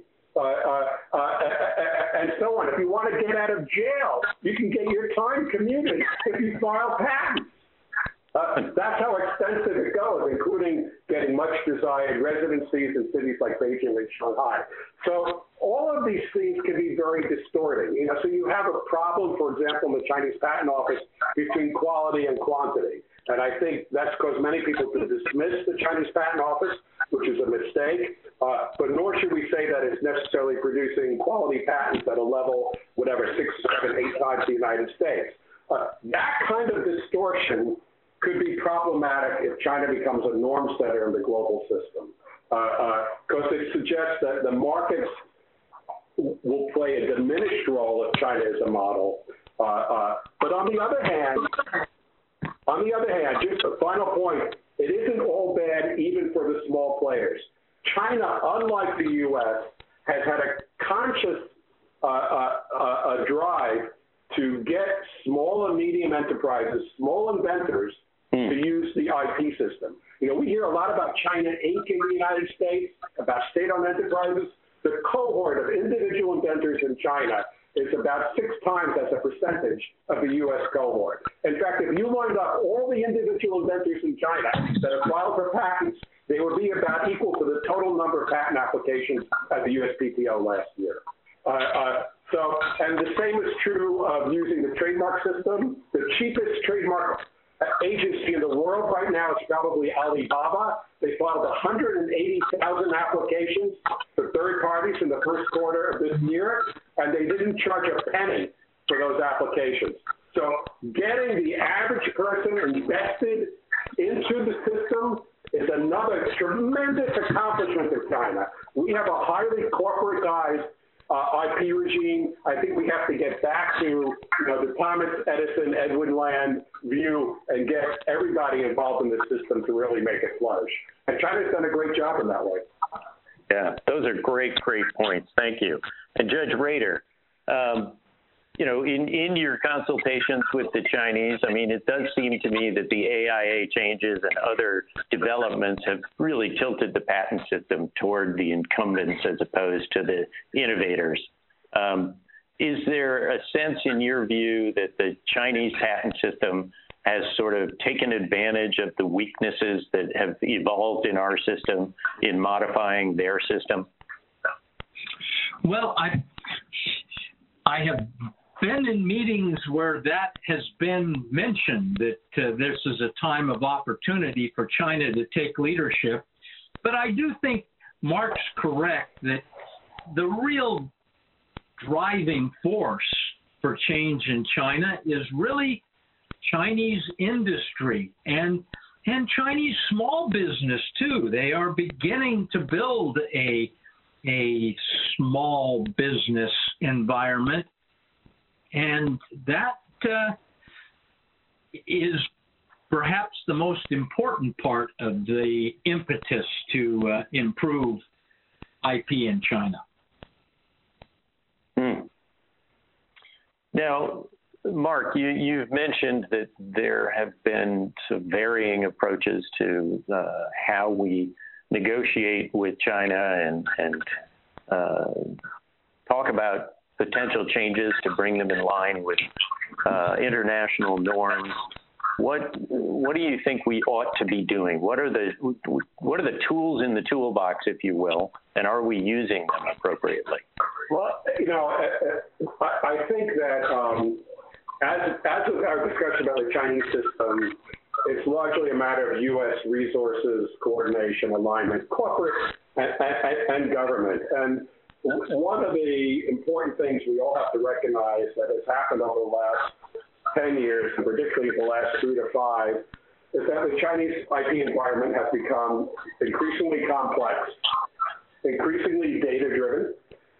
Speaker 10: And so on. If you want to get out of jail, you can get your time commuted if you file patents. That's how extensive it goes, including getting much desired residencies in cities like Beijing and Shanghai. So all of these things can be very distorting. You know, so you have a problem, for example, in the Chinese Patent Office between quality and quantity. And I think that's caused many people to dismiss the Chinese Patent Office, which is a mistake. But nor should we say that it's necessarily producing quality patents at a level, whatever, 6, 7, 8 times the United States. That kind of distortion could be problematic if China becomes a norm setter in the global system, because it suggests that the markets will play a diminished role if China is a model. But on the other hand, just a final point, it isn't all bad even for the small players. China, unlike the U.S., has had a conscious drive to get small and medium enterprises, small inventors, to use the IP system. You know, we hear a lot about China Inc. in the United States, about state-owned enterprises. The cohort of individual inventors in China is about 6 times as a percentage of the U.S. cohort. In fact, if you lined up all the individual inventors in China that have filed for patents, they would be about equal to the total number of patent applications at the USPTO last year. And the same is true of using the trademark system. The cheapest trademark agency in the world right now is probably Alibaba. They filed 180,000 applications for third parties in the first quarter of this year, and they didn't charge a penny for those applications. So getting the average person invested into the system is another tremendous accomplishment of China. We have a highly corporatized IP regime. I think we have to get back to the Thomas Edison, Edwin Land view and get everybody involved in the system to really make it flourish. And China's done a great job in that way.
Speaker 8: Yeah, those are great points. Thank you. And Judge Rader, in your consultations with the Chinese, I mean, it does seem to me that the AIA changes and other developments have really tilted the patent system toward the incumbents as opposed to the innovators. Is there a sense in your view that the Chinese patent system has sort of taken advantage of the weaknesses that have evolved in our system in modifying their system?
Speaker 11: Well, I have been in meetings where that has been mentioned, that this is a time of opportunity for China to take leadership. But I do think Mark's correct that the real driving force for change in China is really Chinese industry and Chinese small business too. They are beginning to build a small business environment, and that is perhaps the most important part of the impetus to improve IP in China.
Speaker 8: Now, Mark, you've mentioned that there have been some varying approaches to how we negotiate with China and talk about potential changes to bring them in line with international norms. What do you think we ought to be doing? What are the tools in the toolbox, if you will, and are we using them appropriately?
Speaker 10: Well, I think that as with our discussion about the Chinese system, it's largely a matter of U.S. resources, coordination, alignment, corporate and government. And one of the important things we all have to recognize that has happened over the last 10 years, and particularly the last 3 to 5, is that the Chinese IP environment has become increasingly complex, increasingly data-driven,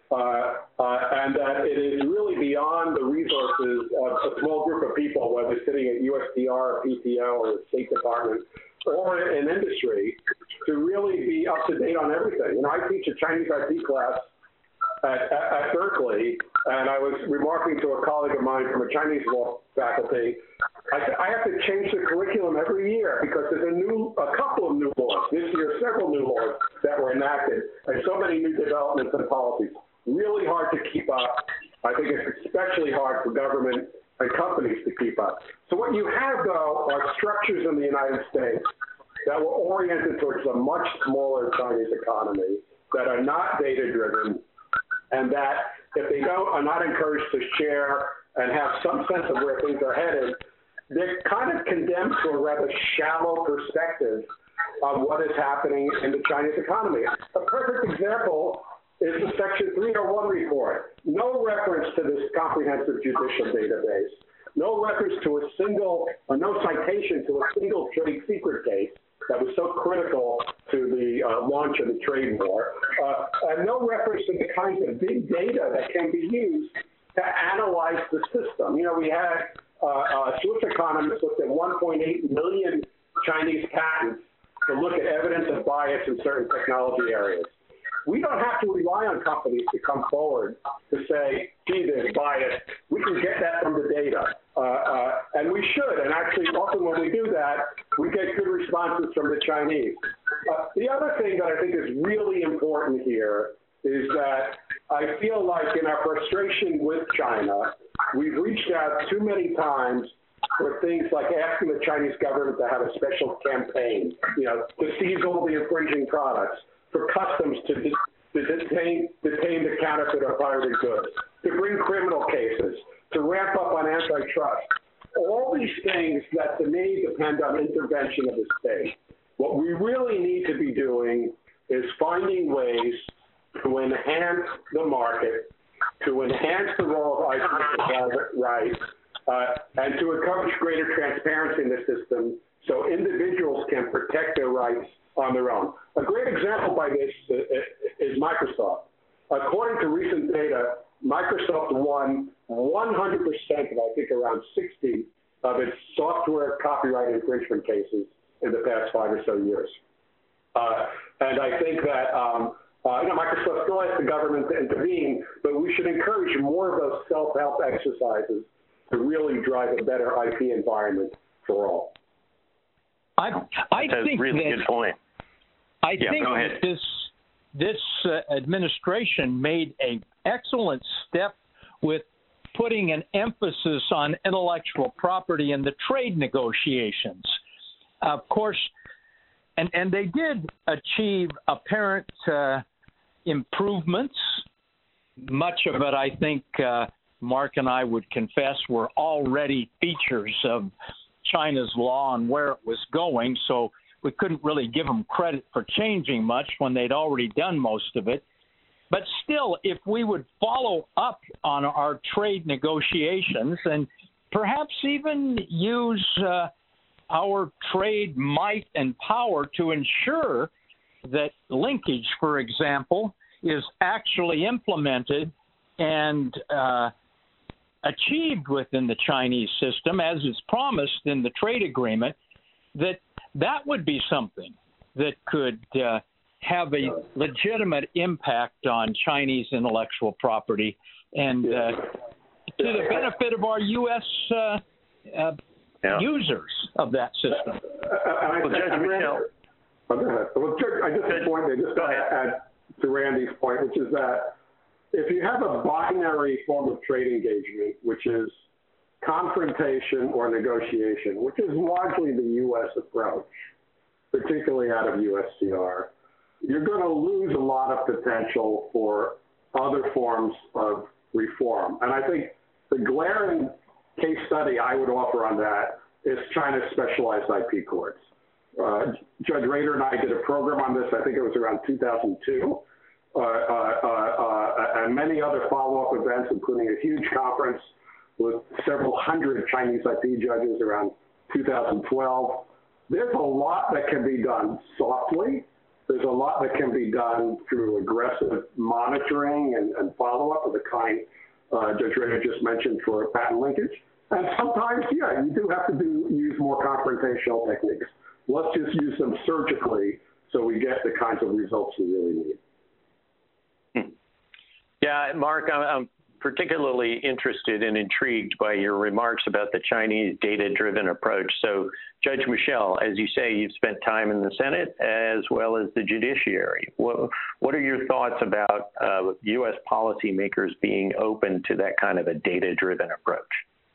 Speaker 10: and that it is really beyond the resources of a small group of people, whether sitting at USTR or PTO or the State Department or in industry, to really be up to date on everything. You know, I teach a Chinese IP class at Berkeley, and I was remarking to a colleague of mine from a Chinese law faculty, I have to change the curriculum every year because there's a couple of new laws, this year several new laws that were enacted, and so many new developments and policies. Really hard to keep up. I think it's especially hard for government and companies to keep up. So what you have, though, are structures in the United States that were oriented towards a much smaller Chinese economy, that are not data-driven, and that if they are not encouraged to share and have some sense of where things are headed, they're kind of condemned to a rather shallow perspective of what is happening in the Chinese economy. A perfect example is the Section 301 report. No reference to this comprehensive judicial database. No reference to no citation to a single trade secret case that was so critical to the launch of the trade war. And no reference to the kinds of big data that can be used to analyze the system. You know, we had Swiss economists looked at 1.8 million Chinese patents to look at evidence of bias in certain technology areas. We don't have to rely on companies to come forward to say, gee, there's bias. We can get that from the data. And we should. And actually, often when we do that, we get good responses from the Chinese. The other thing that I think is really important here is that I feel like in our frustration with China, we've reached out too many times for things like asking the Chinese government to have a special campaign, you know, to seize all the infringing products, for customs to detain the counterfeit or pirated goods, to bring criminal cases, to ramp up on antitrust. All these things that to me depend on intervention of the state. What we really need to be doing is finding ways to enhance the market, to enhance the role of IP rights, and to encourage greater transparency in the system so individuals can protect their rights on their own. A great example by this is Microsoft. According to recent data, Microsoft won 100% of, I think, around 60 of its software copyright infringement cases in the past 5 or so years. And I think that Microsoft still has the government to intervene, but we should encourage more of those self-help exercises to really drive a better IP environment for all.
Speaker 8: That's a really good point.
Speaker 11: I think that this administration made an excellent step with putting an emphasis on intellectual property in the trade negotiations. Of course, and they did achieve apparent improvements. Much of it, I think, Mark and I would confess, were already features of China's law and where it was going, so we couldn't really give them credit for changing much when they'd already done most of it. But still, if we would follow up on our trade negotiations and perhaps even use our trade might and power to ensure that linkage, for example, is actually implemented and achieved within the Chinese system, as is promised in the trade agreement, that would be something that could have a legitimate impact on Chinese intellectual property and to the benefit of our U.S. users of that system.
Speaker 10: Judge Michel. I just have a point there, just to add to Randy's point, which is that if you have a binary form of trade engagement, which is confrontation or negotiation, which is largely the U.S. approach, particularly out of USTR, you're going to lose a lot of potential for other forms of reform. And I think the glaring case study I would offer on that is China's specialized IP courts. Judge Rader and I did a program on this, I think it was around 2002, and many other follow-up events, including a huge conference with several hundred Chinese IP judges around 2012. There's a lot that can be done softly. There's a lot that can be done through aggressive monitoring and follow-up of the kind Judge Rader just mentioned for patent linkage. And sometimes, yeah, you do have to use more confrontational techniques. Let's just use them surgically so we get the kinds of results we really need.
Speaker 8: Yeah, Mark, I'm particularly interested and intrigued by your remarks about the Chinese data-driven approach. So, Judge Michel, as you say, you've spent time in the Senate as well as the judiciary. What are your thoughts about U.S. policymakers being open to that kind of a data-driven approach?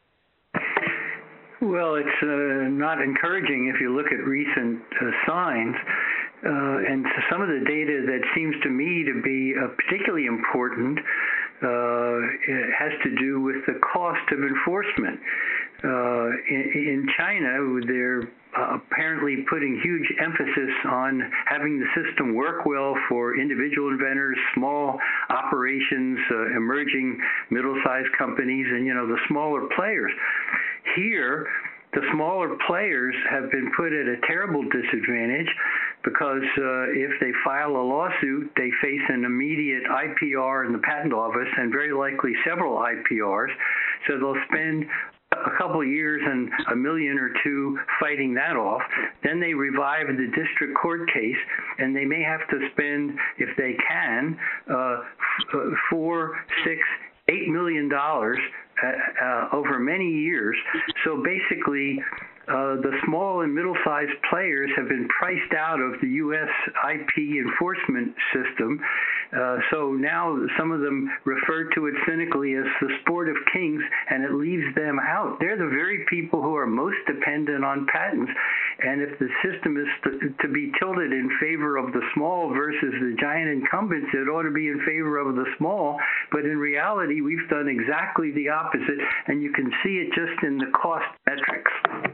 Speaker 9: Well, it's not encouraging if you look at recent signs. And some of the data that seems to me to be particularly important has to do with the cost of enforcement. In China, they're apparently putting huge emphasis on having the system work well for individual inventors, small operations, emerging middle-sized companies, and, the smaller players. Here, the smaller players have been put at a terrible disadvantage because if they file a lawsuit, they face an immediate IPR in the patent office and very likely several IPRs. So they'll spend a couple of years and $1 million or $2 million fighting that off. Then they revive the district court case, and they may have to spend, if they can, $4, $6, $8 million over many years. So basically, the small and middle-sized players have been priced out of the U.S. IP enforcement system. So now some of them refer to it cynically as the sport of kings, and it leaves them out. They're the very people who are most dependent on patents. And if the system is to be tilted in favor of the small versus the giant incumbents, it ought to be in favor of the small. But in reality, we've done exactly the opposite, and you can see it just in the cost metrics.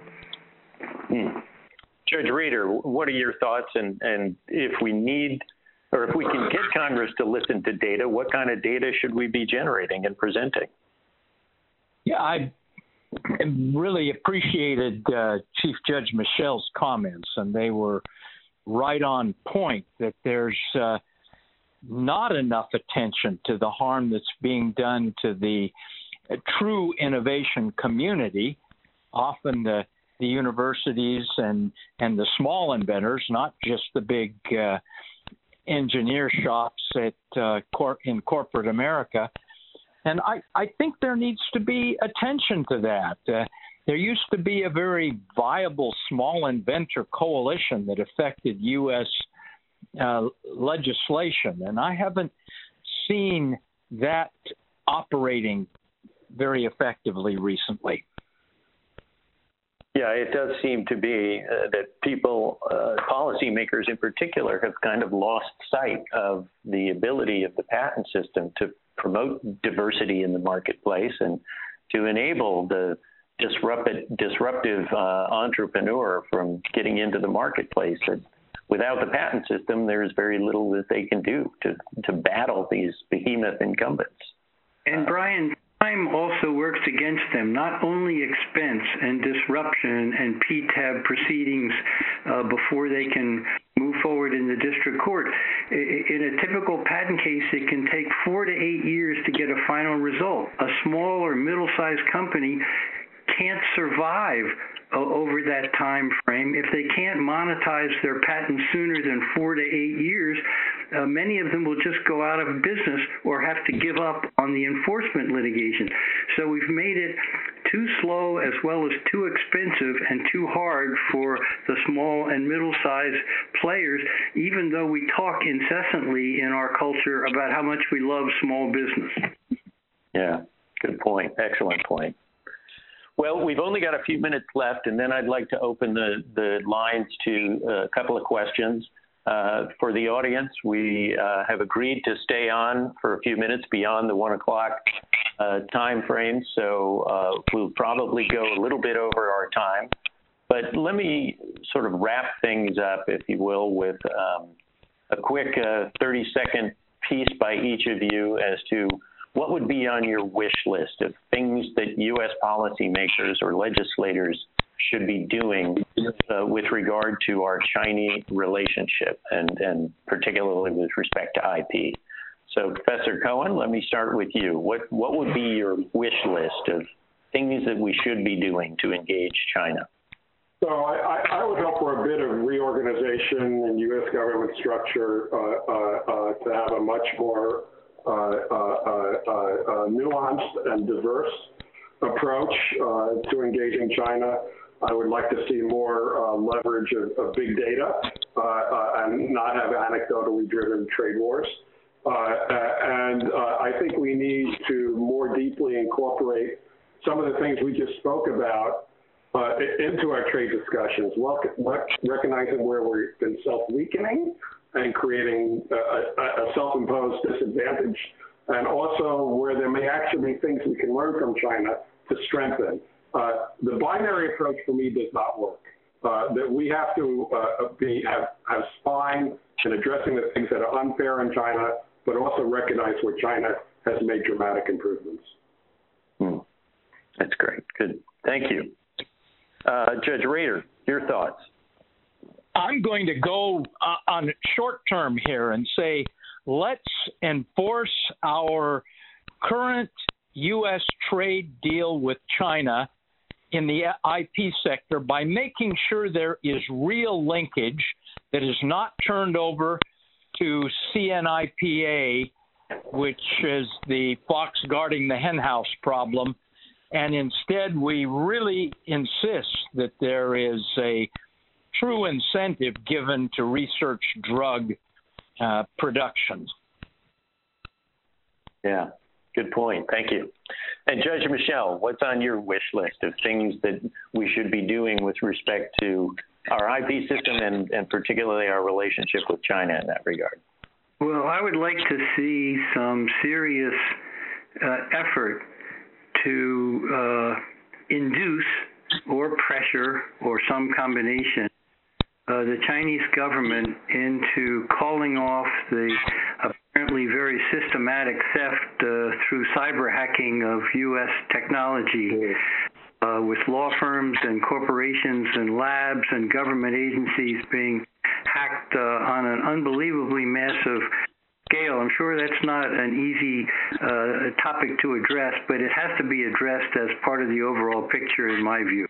Speaker 8: Judge Rader, what are your thoughts? And if we need, or if we can get Congress to listen to data, what kind of data should we be generating and presenting?
Speaker 11: Yeah, I really appreciated Chief Judge Michel's comments, and they were right on point that there's not enough attention to the harm that's being done to the true innovation community, often the universities and the small inventors, not just the big engineer shops in corporate America. And I think there needs to be attention to that. There used to be a very viable small inventor coalition that affected U.S. Legislation, and I haven't seen that operating very effectively recently.
Speaker 8: Yeah, it does seem to be that people, policymakers in particular, have kind of lost sight of the ability of the patent system to promote diversity in the marketplace and to enable the disruptive entrepreneur from getting into the marketplace. And without the patent system, there's very little that they can do to battle these behemoth incumbents.
Speaker 9: And Brian, time also works against them, not only expense and disruption and PTAB proceedings before they can move forward in the district court. In a typical patent case, it can take 4 to 8 years to get a final result. A small or middle-sized company can't survive over that time frame. If they can't monetize their patent sooner than 4 to 8 years, many of them will just go out of business or have to give up on the enforcement litigation. So we've made it too slow as well as too expensive and too hard for the small and middle-sized players, even though we talk incessantly in our culture about how much we love small business.
Speaker 8: Yeah, good point. Excellent point. Well, we've only got a few minutes left, and then I'd like to open the lines to a couple of questions. For the audience, we have agreed to stay on for a few minutes beyond the 1 o'clock time frame, so we'll probably go a little bit over our time. But let me sort of wrap things up, if you will, with a quick 30-second piece by each of you as to what would be on your wish list of things that U.S. policymakers or legislators should be doing with regard to our Chinese relationship, and particularly with respect to IP. So, Professor Cohen, let me start with you. What would be your wish list of things that we should be doing to engage China?
Speaker 10: So I would hope for a bit of reorganization in U.S. government structure to have a much more nuanced and diverse approach to engaging China. I would like to see more leverage of big data and not have anecdotally driven trade wars. And I think we need to more deeply incorporate some of the things we just spoke about into our trade discussions, recognizing where we've been self-weakening and creating a self-imposed disadvantage, and also where there may actually be things we can learn from China to strengthen. The binary approach for me does not work. That we have to have spine in addressing the things that are unfair in China, but also recognize where China has made dramatic improvements.
Speaker 8: That's great. Good. Thank you. Judge Rader, your thoughts?
Speaker 11: I'm going to go on short term here and say, let's enforce our current U.S. trade deal with China in the IP sector by making sure there is real linkage that is not turned over to CNIPA, which is the fox guarding the henhouse problem, and instead we really insist that there is a true incentive given to research drug production.
Speaker 8: Yeah, good point. Thank you. And Judge Michel, what's on your wish list of things that we should be doing with respect to our IP system and particularly our relationship with China in that regard?
Speaker 9: Well, I would like to see some serious effort to induce or pressure or some combination the Chinese government into calling off the apparently very systematic theft through cyber hacking of U.S. technology with law firms and corporations and labs and government agencies being hacked on an unbelievably massive scale. I'm sure that's not an easy topic to address, but it has to be addressed as part of the overall picture, in my view.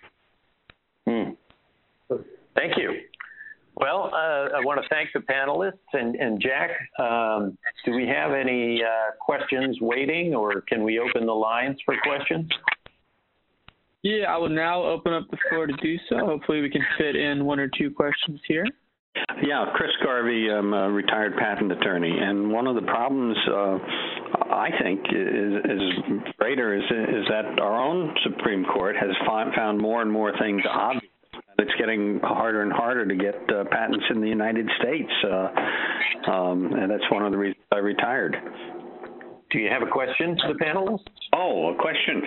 Speaker 8: Thank you. Well, I want to thank the panelists. And Jack, do we have any questions waiting, or can we open the lines for questions?
Speaker 7: Yeah, I will now open up the floor to do so. Hopefully we can fit in one or two questions here.
Speaker 12: Yeah, Chris Garvey, I'm a retired patent attorney, and one of the problems I think is greater is that our own Supreme Court has found more and more things obvious. It's getting harder and harder to get patents in the United States, and that's one of the reasons I retired.
Speaker 8: Do you have a question to the panelists?
Speaker 12: Oh, a question.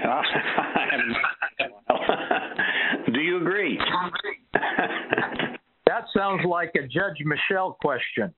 Speaker 12: Do you agree?
Speaker 11: That sounds like a Judge Michel question.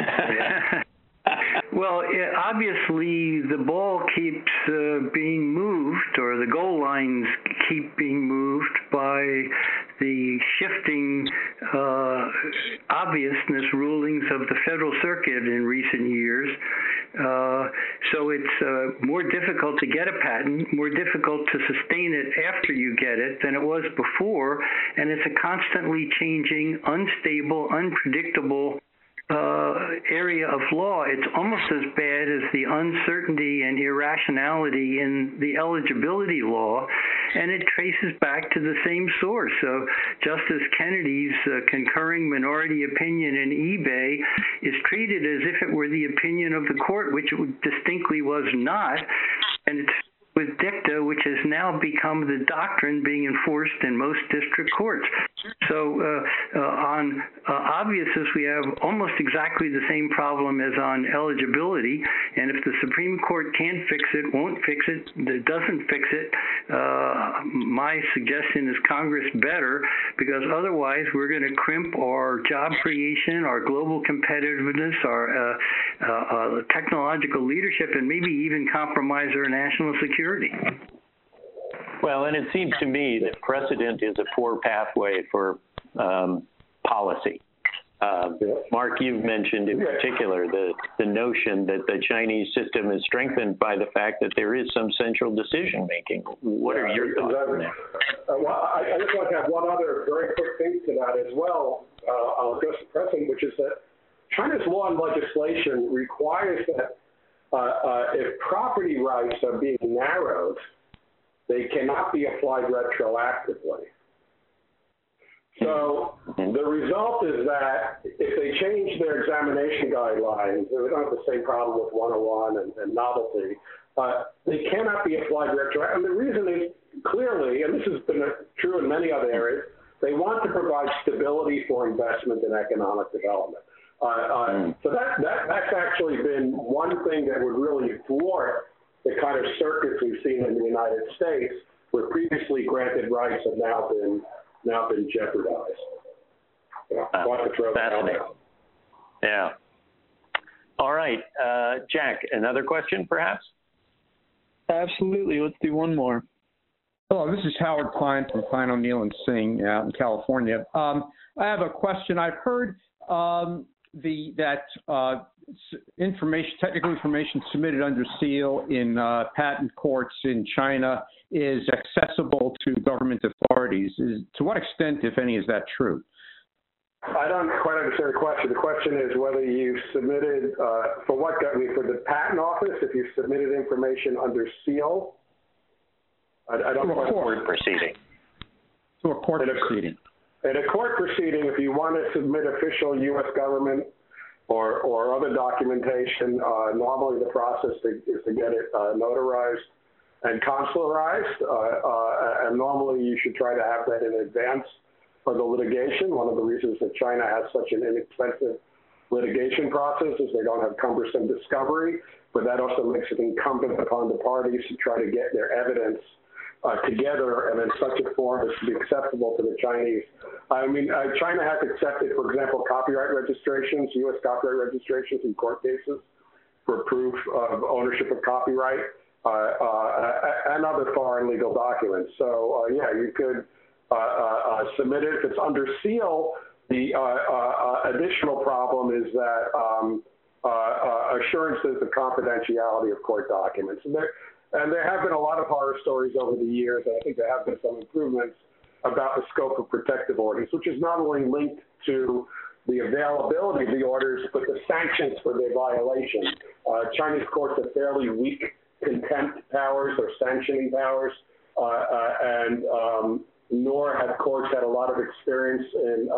Speaker 9: Well, obviously the ball keeps being moved, or the goal lines keep being moved by the shifting obviousness rulings of the Federal Circuit in recent years. So it's more difficult to get a patent, more difficult to sustain it after you get it than it was before, and it's a constantly changing, unstable, unpredictable area of law, it's almost as bad as the uncertainty and irrationality in the eligibility law, and it traces back to the same source. So Justice Kennedy's concurring minority opinion in eBay is treated as if it were the opinion of the court, which it distinctly was not, and it's with dicta, which has now become the doctrine being enforced in most district courts. So on obviousness, we have almost exactly the same problem as on eligibility, and if the Supreme Court can't fix it, won't fix it, doesn't fix it, my suggestion is Congress better, because otherwise we're going to crimp our job creation, our global competitiveness, our technological leadership, and maybe even compromise our national security.
Speaker 8: Well, and it seems to me that precedent is a poor pathway for policy. Mark, you've mentioned in particular the notion that the Chinese system is strengthened by the fact that there is some central decision making. What are your thoughts on that?
Speaker 10: Well, I just want to have one other very quick thing to that as well. I'll address the precedent, which is that China's law and legislation requires that if property rights are being narrowed, they cannot be applied retroactively. So the result is that if they change their examination guidelines, they don't have the same problem with 101 and novelty, they cannot be applied retroactively. And the reason is clearly, and this has been true in many other areas, they want to provide stability for investment and economic development. So that's actually been one thing that would really thwart the kind of circuits we've seen in the United States, where previously granted rights have now been jeopardized. I want to throw that out there.
Speaker 8: Yeah. All right, Jack, another question, perhaps?
Speaker 7: Absolutely. Let's do one more.
Speaker 13: Hello, this is Howard Klein from Klein O'Neill and Singh out in California. I have a question. I've heard technical information submitted under seal in patent courts in China is accessible to government authorities. To what extent, if any, is that true?
Speaker 10: I don't quite understand the question. The question is whether you've submitted, for the patent office, if you've submitted information under seal. I don't know.
Speaker 8: To a court proceeding.
Speaker 13: To a court proceeding.
Speaker 10: In a court proceeding, if you want to submit official U.S. government or other documentation, normally the process is to get it notarized and consularized, and normally you should try to have that in advance of the litigation. One of the reasons that China has such an inexpensive litigation process is they don't have cumbersome discovery, but that also makes it incumbent upon the parties to try to get their evidence together and in such a form as to be acceptable to the Chinese. I mean, China has accepted, for example, copyright registrations, U.S. copyright registrations in court cases for proof of ownership of copyright and other foreign legal documents. So, yeah, you could submit it. If it's under seal, the additional problem is that assurances of confidentiality of court documents. And there have been a lot of horror stories over the years, and I think there have been some improvements about the scope of protective orders, which is not only linked to the availability of the orders, but the sanctions for their violation. Chinese courts have fairly weak contempt powers or sanctioning powers, and nor have courts had a lot of experience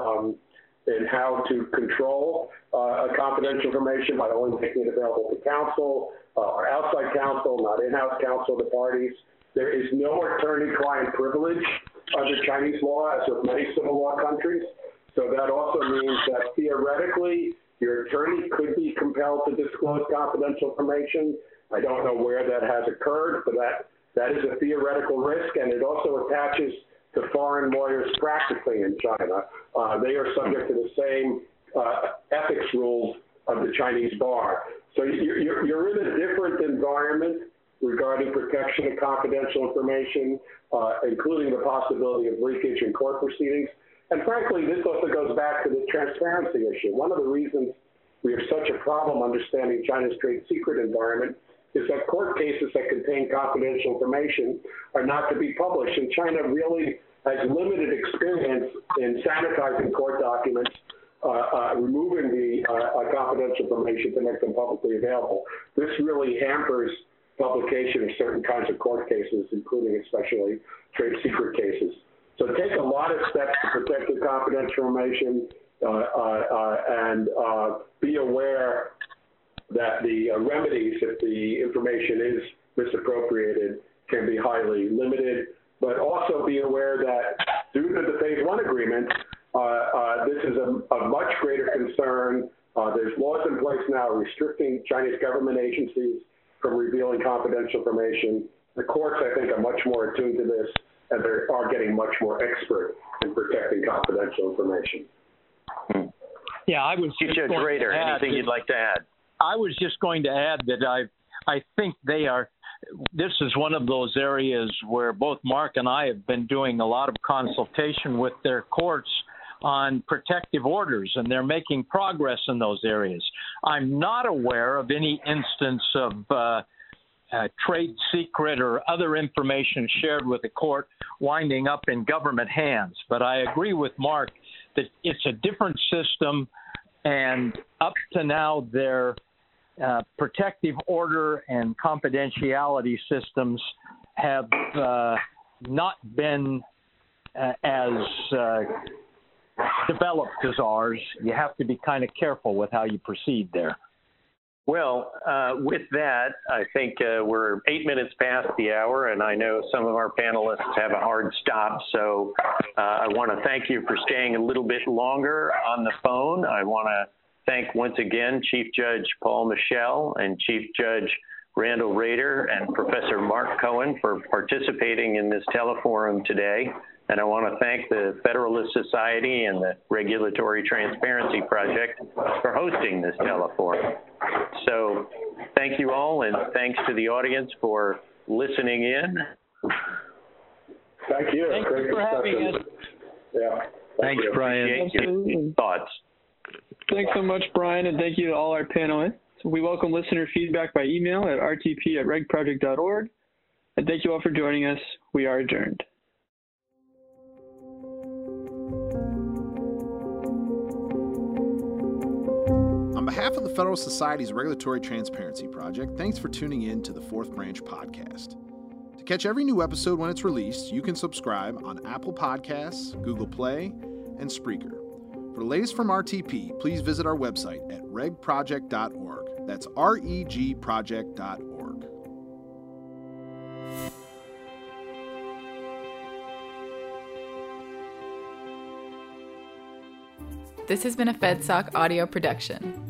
Speaker 10: in how to control confidential information by only making it available to counsel or outside counsel, not in-house counsel to parties. There is no attorney-client privilege under Chinese law, as with many civil law countries. So that also means that theoretically, your attorney could be compelled to disclose confidential information. I don't know where that has occurred, but that is a theoretical risk, and it also attaches to foreign lawyers practicing in China. They are subject to the same ethics rules of the Chinese bar. So you're in a different environment regarding protection of confidential information, including the possibility of leakage in court proceedings. And frankly, this also goes back to the transparency issue. One of the reasons we have such a problem understanding China's trade secret environment is that court cases that contain confidential information are not to be published. And China really has limited experience in sanitizing court documents, removing the confidential information to make them publicly available. This really hampers publication of certain kinds of court cases, including especially trade secret cases. So take a lot of steps to protect the confidential information and be aware that the remedies, if the information is misappropriated, can be highly limited. But also be aware that due to the Phase 1 agreement, this is a much greater concern. There's laws in place now restricting Chinese government agencies from revealing confidential information. The courts, I think, are much more attuned to this, and they are getting much more expert in protecting confidential information.
Speaker 11: Yeah, I was
Speaker 8: Chief Judge Rader, anything you'd like to add?
Speaker 11: I was just going to add that I think they are. This is one of those areas where both Mark and I have been doing a lot of consultation with their courts on protective orders, and they're making progress in those areas. I'm not aware of any instance of trade secret or other information shared with the court winding up in government hands. But I agree with Mark that it's a different system, and up to now their protective order and confidentiality systems have not been as developed as ours. You have to be kind of careful with how you proceed there.
Speaker 8: Well, with that, I think we're 8 minutes past the hour, and I know some of our panelists have a hard stop, so I want to thank you for staying a little bit longer on the phone. I want to thank once again Chief Judge Paul Michel and Chief Judge Randall Rader and Professor Mark Cohen for participating in this teleforum today. And I want to thank the Federalist Society and the Regulatory Transparency Project for hosting this teleforum. So thank you all, and thanks to the audience for listening in.
Speaker 10: Thank you.
Speaker 11: Thank you for having us.
Speaker 10: Yeah.
Speaker 11: Thanks, Brian.
Speaker 8: Your thoughts.
Speaker 7: Thanks so much, Brian, and thank you to all our panelists. We welcome listener feedback by email at rtp@regproject.org. And thank you all for joining us. We are adjourned.
Speaker 6: On behalf of the Federal Society's Regulatory Transparency Project, thanks for tuning in to the Fourth Branch podcast. To catch every new episode when it's released, you can subscribe on Apple Podcasts, Google Play, and Spreaker. For the latest from RTP, please visit our website at regproject.org. That's regproject.org.
Speaker 14: This has been a FedSoc audio production.